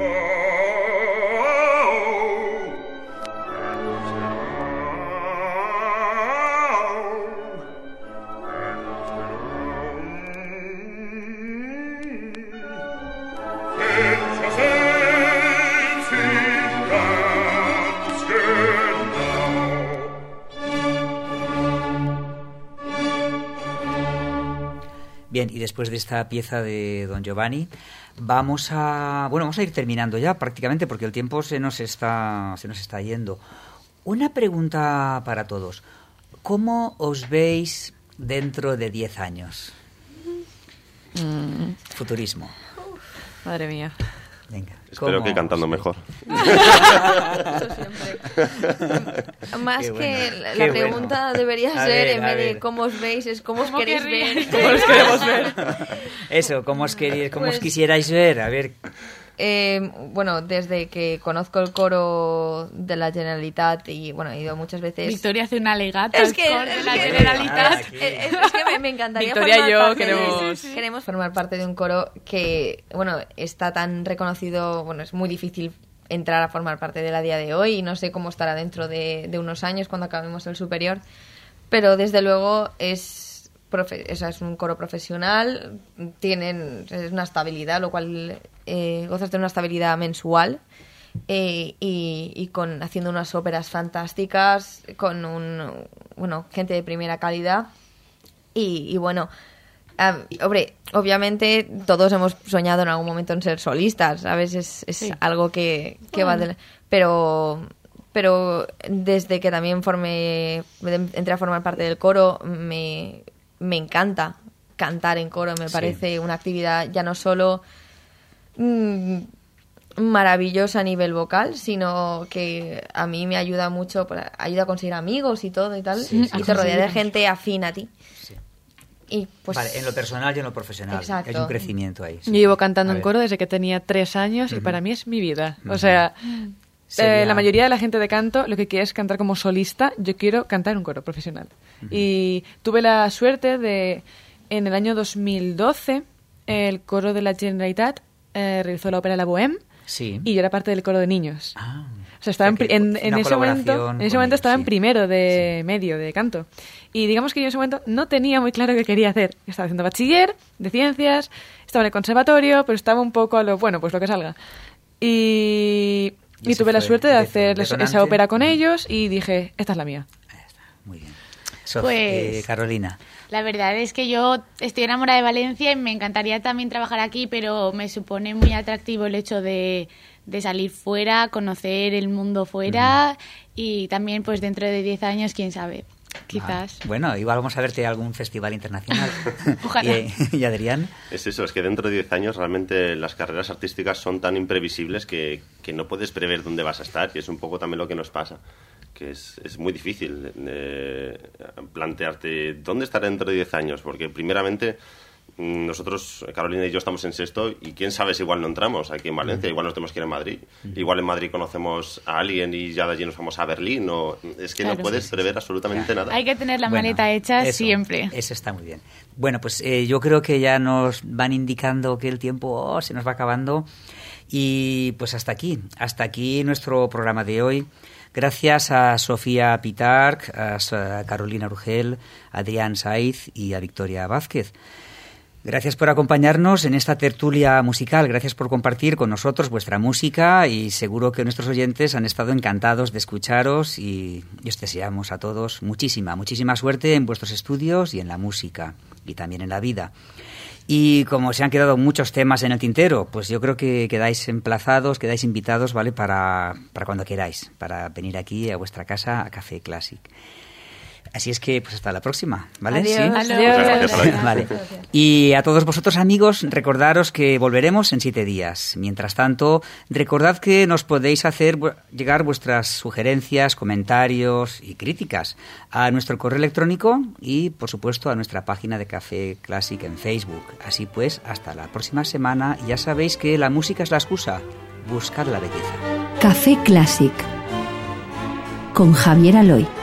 Bien, y después de esta pieza de Don Giovanni, vamos a, bueno, vamos a ir terminando ya prácticamente porque el tiempo se nos está, se nos está yendo. Una pregunta para todos. ¿Cómo os veis dentro de diez años? Mm. Futurismo. Madre mía. Venga. Espero que cantando mejor. Eso siempre. Más Qué que bueno, la qué pregunta bueno. debería A ser, ver, en a vez de ver. cómo os veis, es cómo os ¿Cómo queréis querríais ver. ¿Cómo os queremos ver? Eso, ¿cómo os, queréis, cómo os Pues- quisierais ver? A ver, Eh, bueno, desde que conozco el coro de la Generalitat y bueno, he ido muchas veces. Victoria hace una legata Es al que- coro es de la que- Generalitat. Aquí. Eh, eh, es que me, me encantaría Victoria formar y yo parte queremos- de, queremos formar parte de un coro que, bueno, está tan reconocido, bueno, es muy difícil entrar a formar parte de él a día de hoy y no sé cómo estará dentro de, de unos años cuando acabemos el superior, pero desde luego es, profe, o sea, es un coro profesional, tienen es una estabilidad, lo cual eh, gozas de una estabilidad mensual. Eh, y, y con haciendo unas óperas fantásticas con un bueno gente de primera calidad y, y bueno ah, hombre, obviamente todos hemos soñado en algún momento en ser solistas, ¿sabes? Es, es Sí. algo que, que va de, pero pero desde que también formé entré a formar parte del coro me, me encanta cantar en coro me parece sí. una actividad ya no solo mmm, maravillosa a nivel vocal, sino que a mí me ayuda mucho, ayuda a conseguir amigos y todo y tal, sí, sí, y te rodea de gente afín a ti. Sí. Y pues, vale, en lo personal y en lo profesional. Exacto. Hay un crecimiento ahí. Sí. Yo llevo cantando en coro desde que tenía tres años uh-huh. y para mí es mi vida. Uh-huh. O sea, eh, la mayoría de la gente de canto lo que quiere es cantar como solista. Yo quiero cantar en un coro profesional. Uh-huh. Y tuve la suerte de, en el año dos mil doce, el coro de la Generalitat eh, realizó la ópera La Bohème. Sí. Y yo era parte del coro de niños. Ah, o sea, estaba o sea en, en, en ese momento, en ese momento ellos, estaba sí. en primero de sí. medio de canto. Y digamos que yo en ese momento no tenía muy claro qué quería hacer. Estaba haciendo bachiller de ciencias, estaba en el conservatorio, pero estaba un poco a lo, bueno, pues lo que salga. Y, y, y tuve la suerte de, de hacer detonante. esa ópera con ellos y dije, esta es la mía. Ahí está, muy bien. Sof, pues, eh, Carolina. La verdad es que yo estoy enamorada de Valencia y me encantaría también trabajar aquí, pero me supone muy atractivo el hecho de, de salir fuera, conocer el mundo fuera uh-huh. y también pues dentro de diez años, quién sabe, quizás. Ah, bueno, igual vamos a verte a algún festival internacional. Ojalá. ¿Y, y Adrián? Es eso, es que dentro de diez años realmente las carreras artísticas son tan imprevisibles que, que no puedes prever dónde vas a estar, y es un poco también lo que nos pasa. Que es, es muy difícil eh, plantearte dónde estaré dentro de diez años, porque primeramente nosotros, Carolina y yo, estamos en sexto y quién sabe si igual no entramos aquí en Valencia, igual nos tenemos que ir a Madrid, igual en Madrid conocemos a alguien y ya de allí nos vamos a Berlín, o, es que claro, no puedes sí, prever sí. absolutamente nada. Hay que tener la bueno, maleta hecha eso, siempre. Eso está muy bien. Bueno, pues eh, yo creo que ya nos van indicando que el tiempo oh, se nos va acabando y pues hasta aquí, hasta aquí nuestro programa de hoy. Gracias a Sofía Pitarch, a Carolina Urgel, a Adrián Saiz y a Victoria Vázquez. Gracias por acompañarnos en esta tertulia musical, gracias por compartir con nosotros vuestra música y seguro que nuestros oyentes han estado encantados de escucharos y os deseamos a todos muchísima, muchísima suerte en vuestros estudios y en la música y también en la vida. Y como se han quedado muchos temas en el tintero, pues yo creo que quedáis emplazados, quedáis invitados, ¿vale? Para, para cuando queráis, para venir aquí a vuestra casa a Café Clásic. Así es que, pues hasta la próxima, ¿vale? Adiós. ¿Sí? Adiós. Gracias, Adiós. Vale. Y a todos vosotros, amigos, recordaros que volveremos en siete días. Mientras tanto, recordad que nos podéis hacer llegar vuestras sugerencias, comentarios y críticas a nuestro correo electrónico y, por supuesto, a nuestra página de Café Clásic en Facebook. Así pues, hasta la próxima semana. Ya sabéis que la música es la excusa. Buscad la belleza. Café Clásic con Javier Aloy.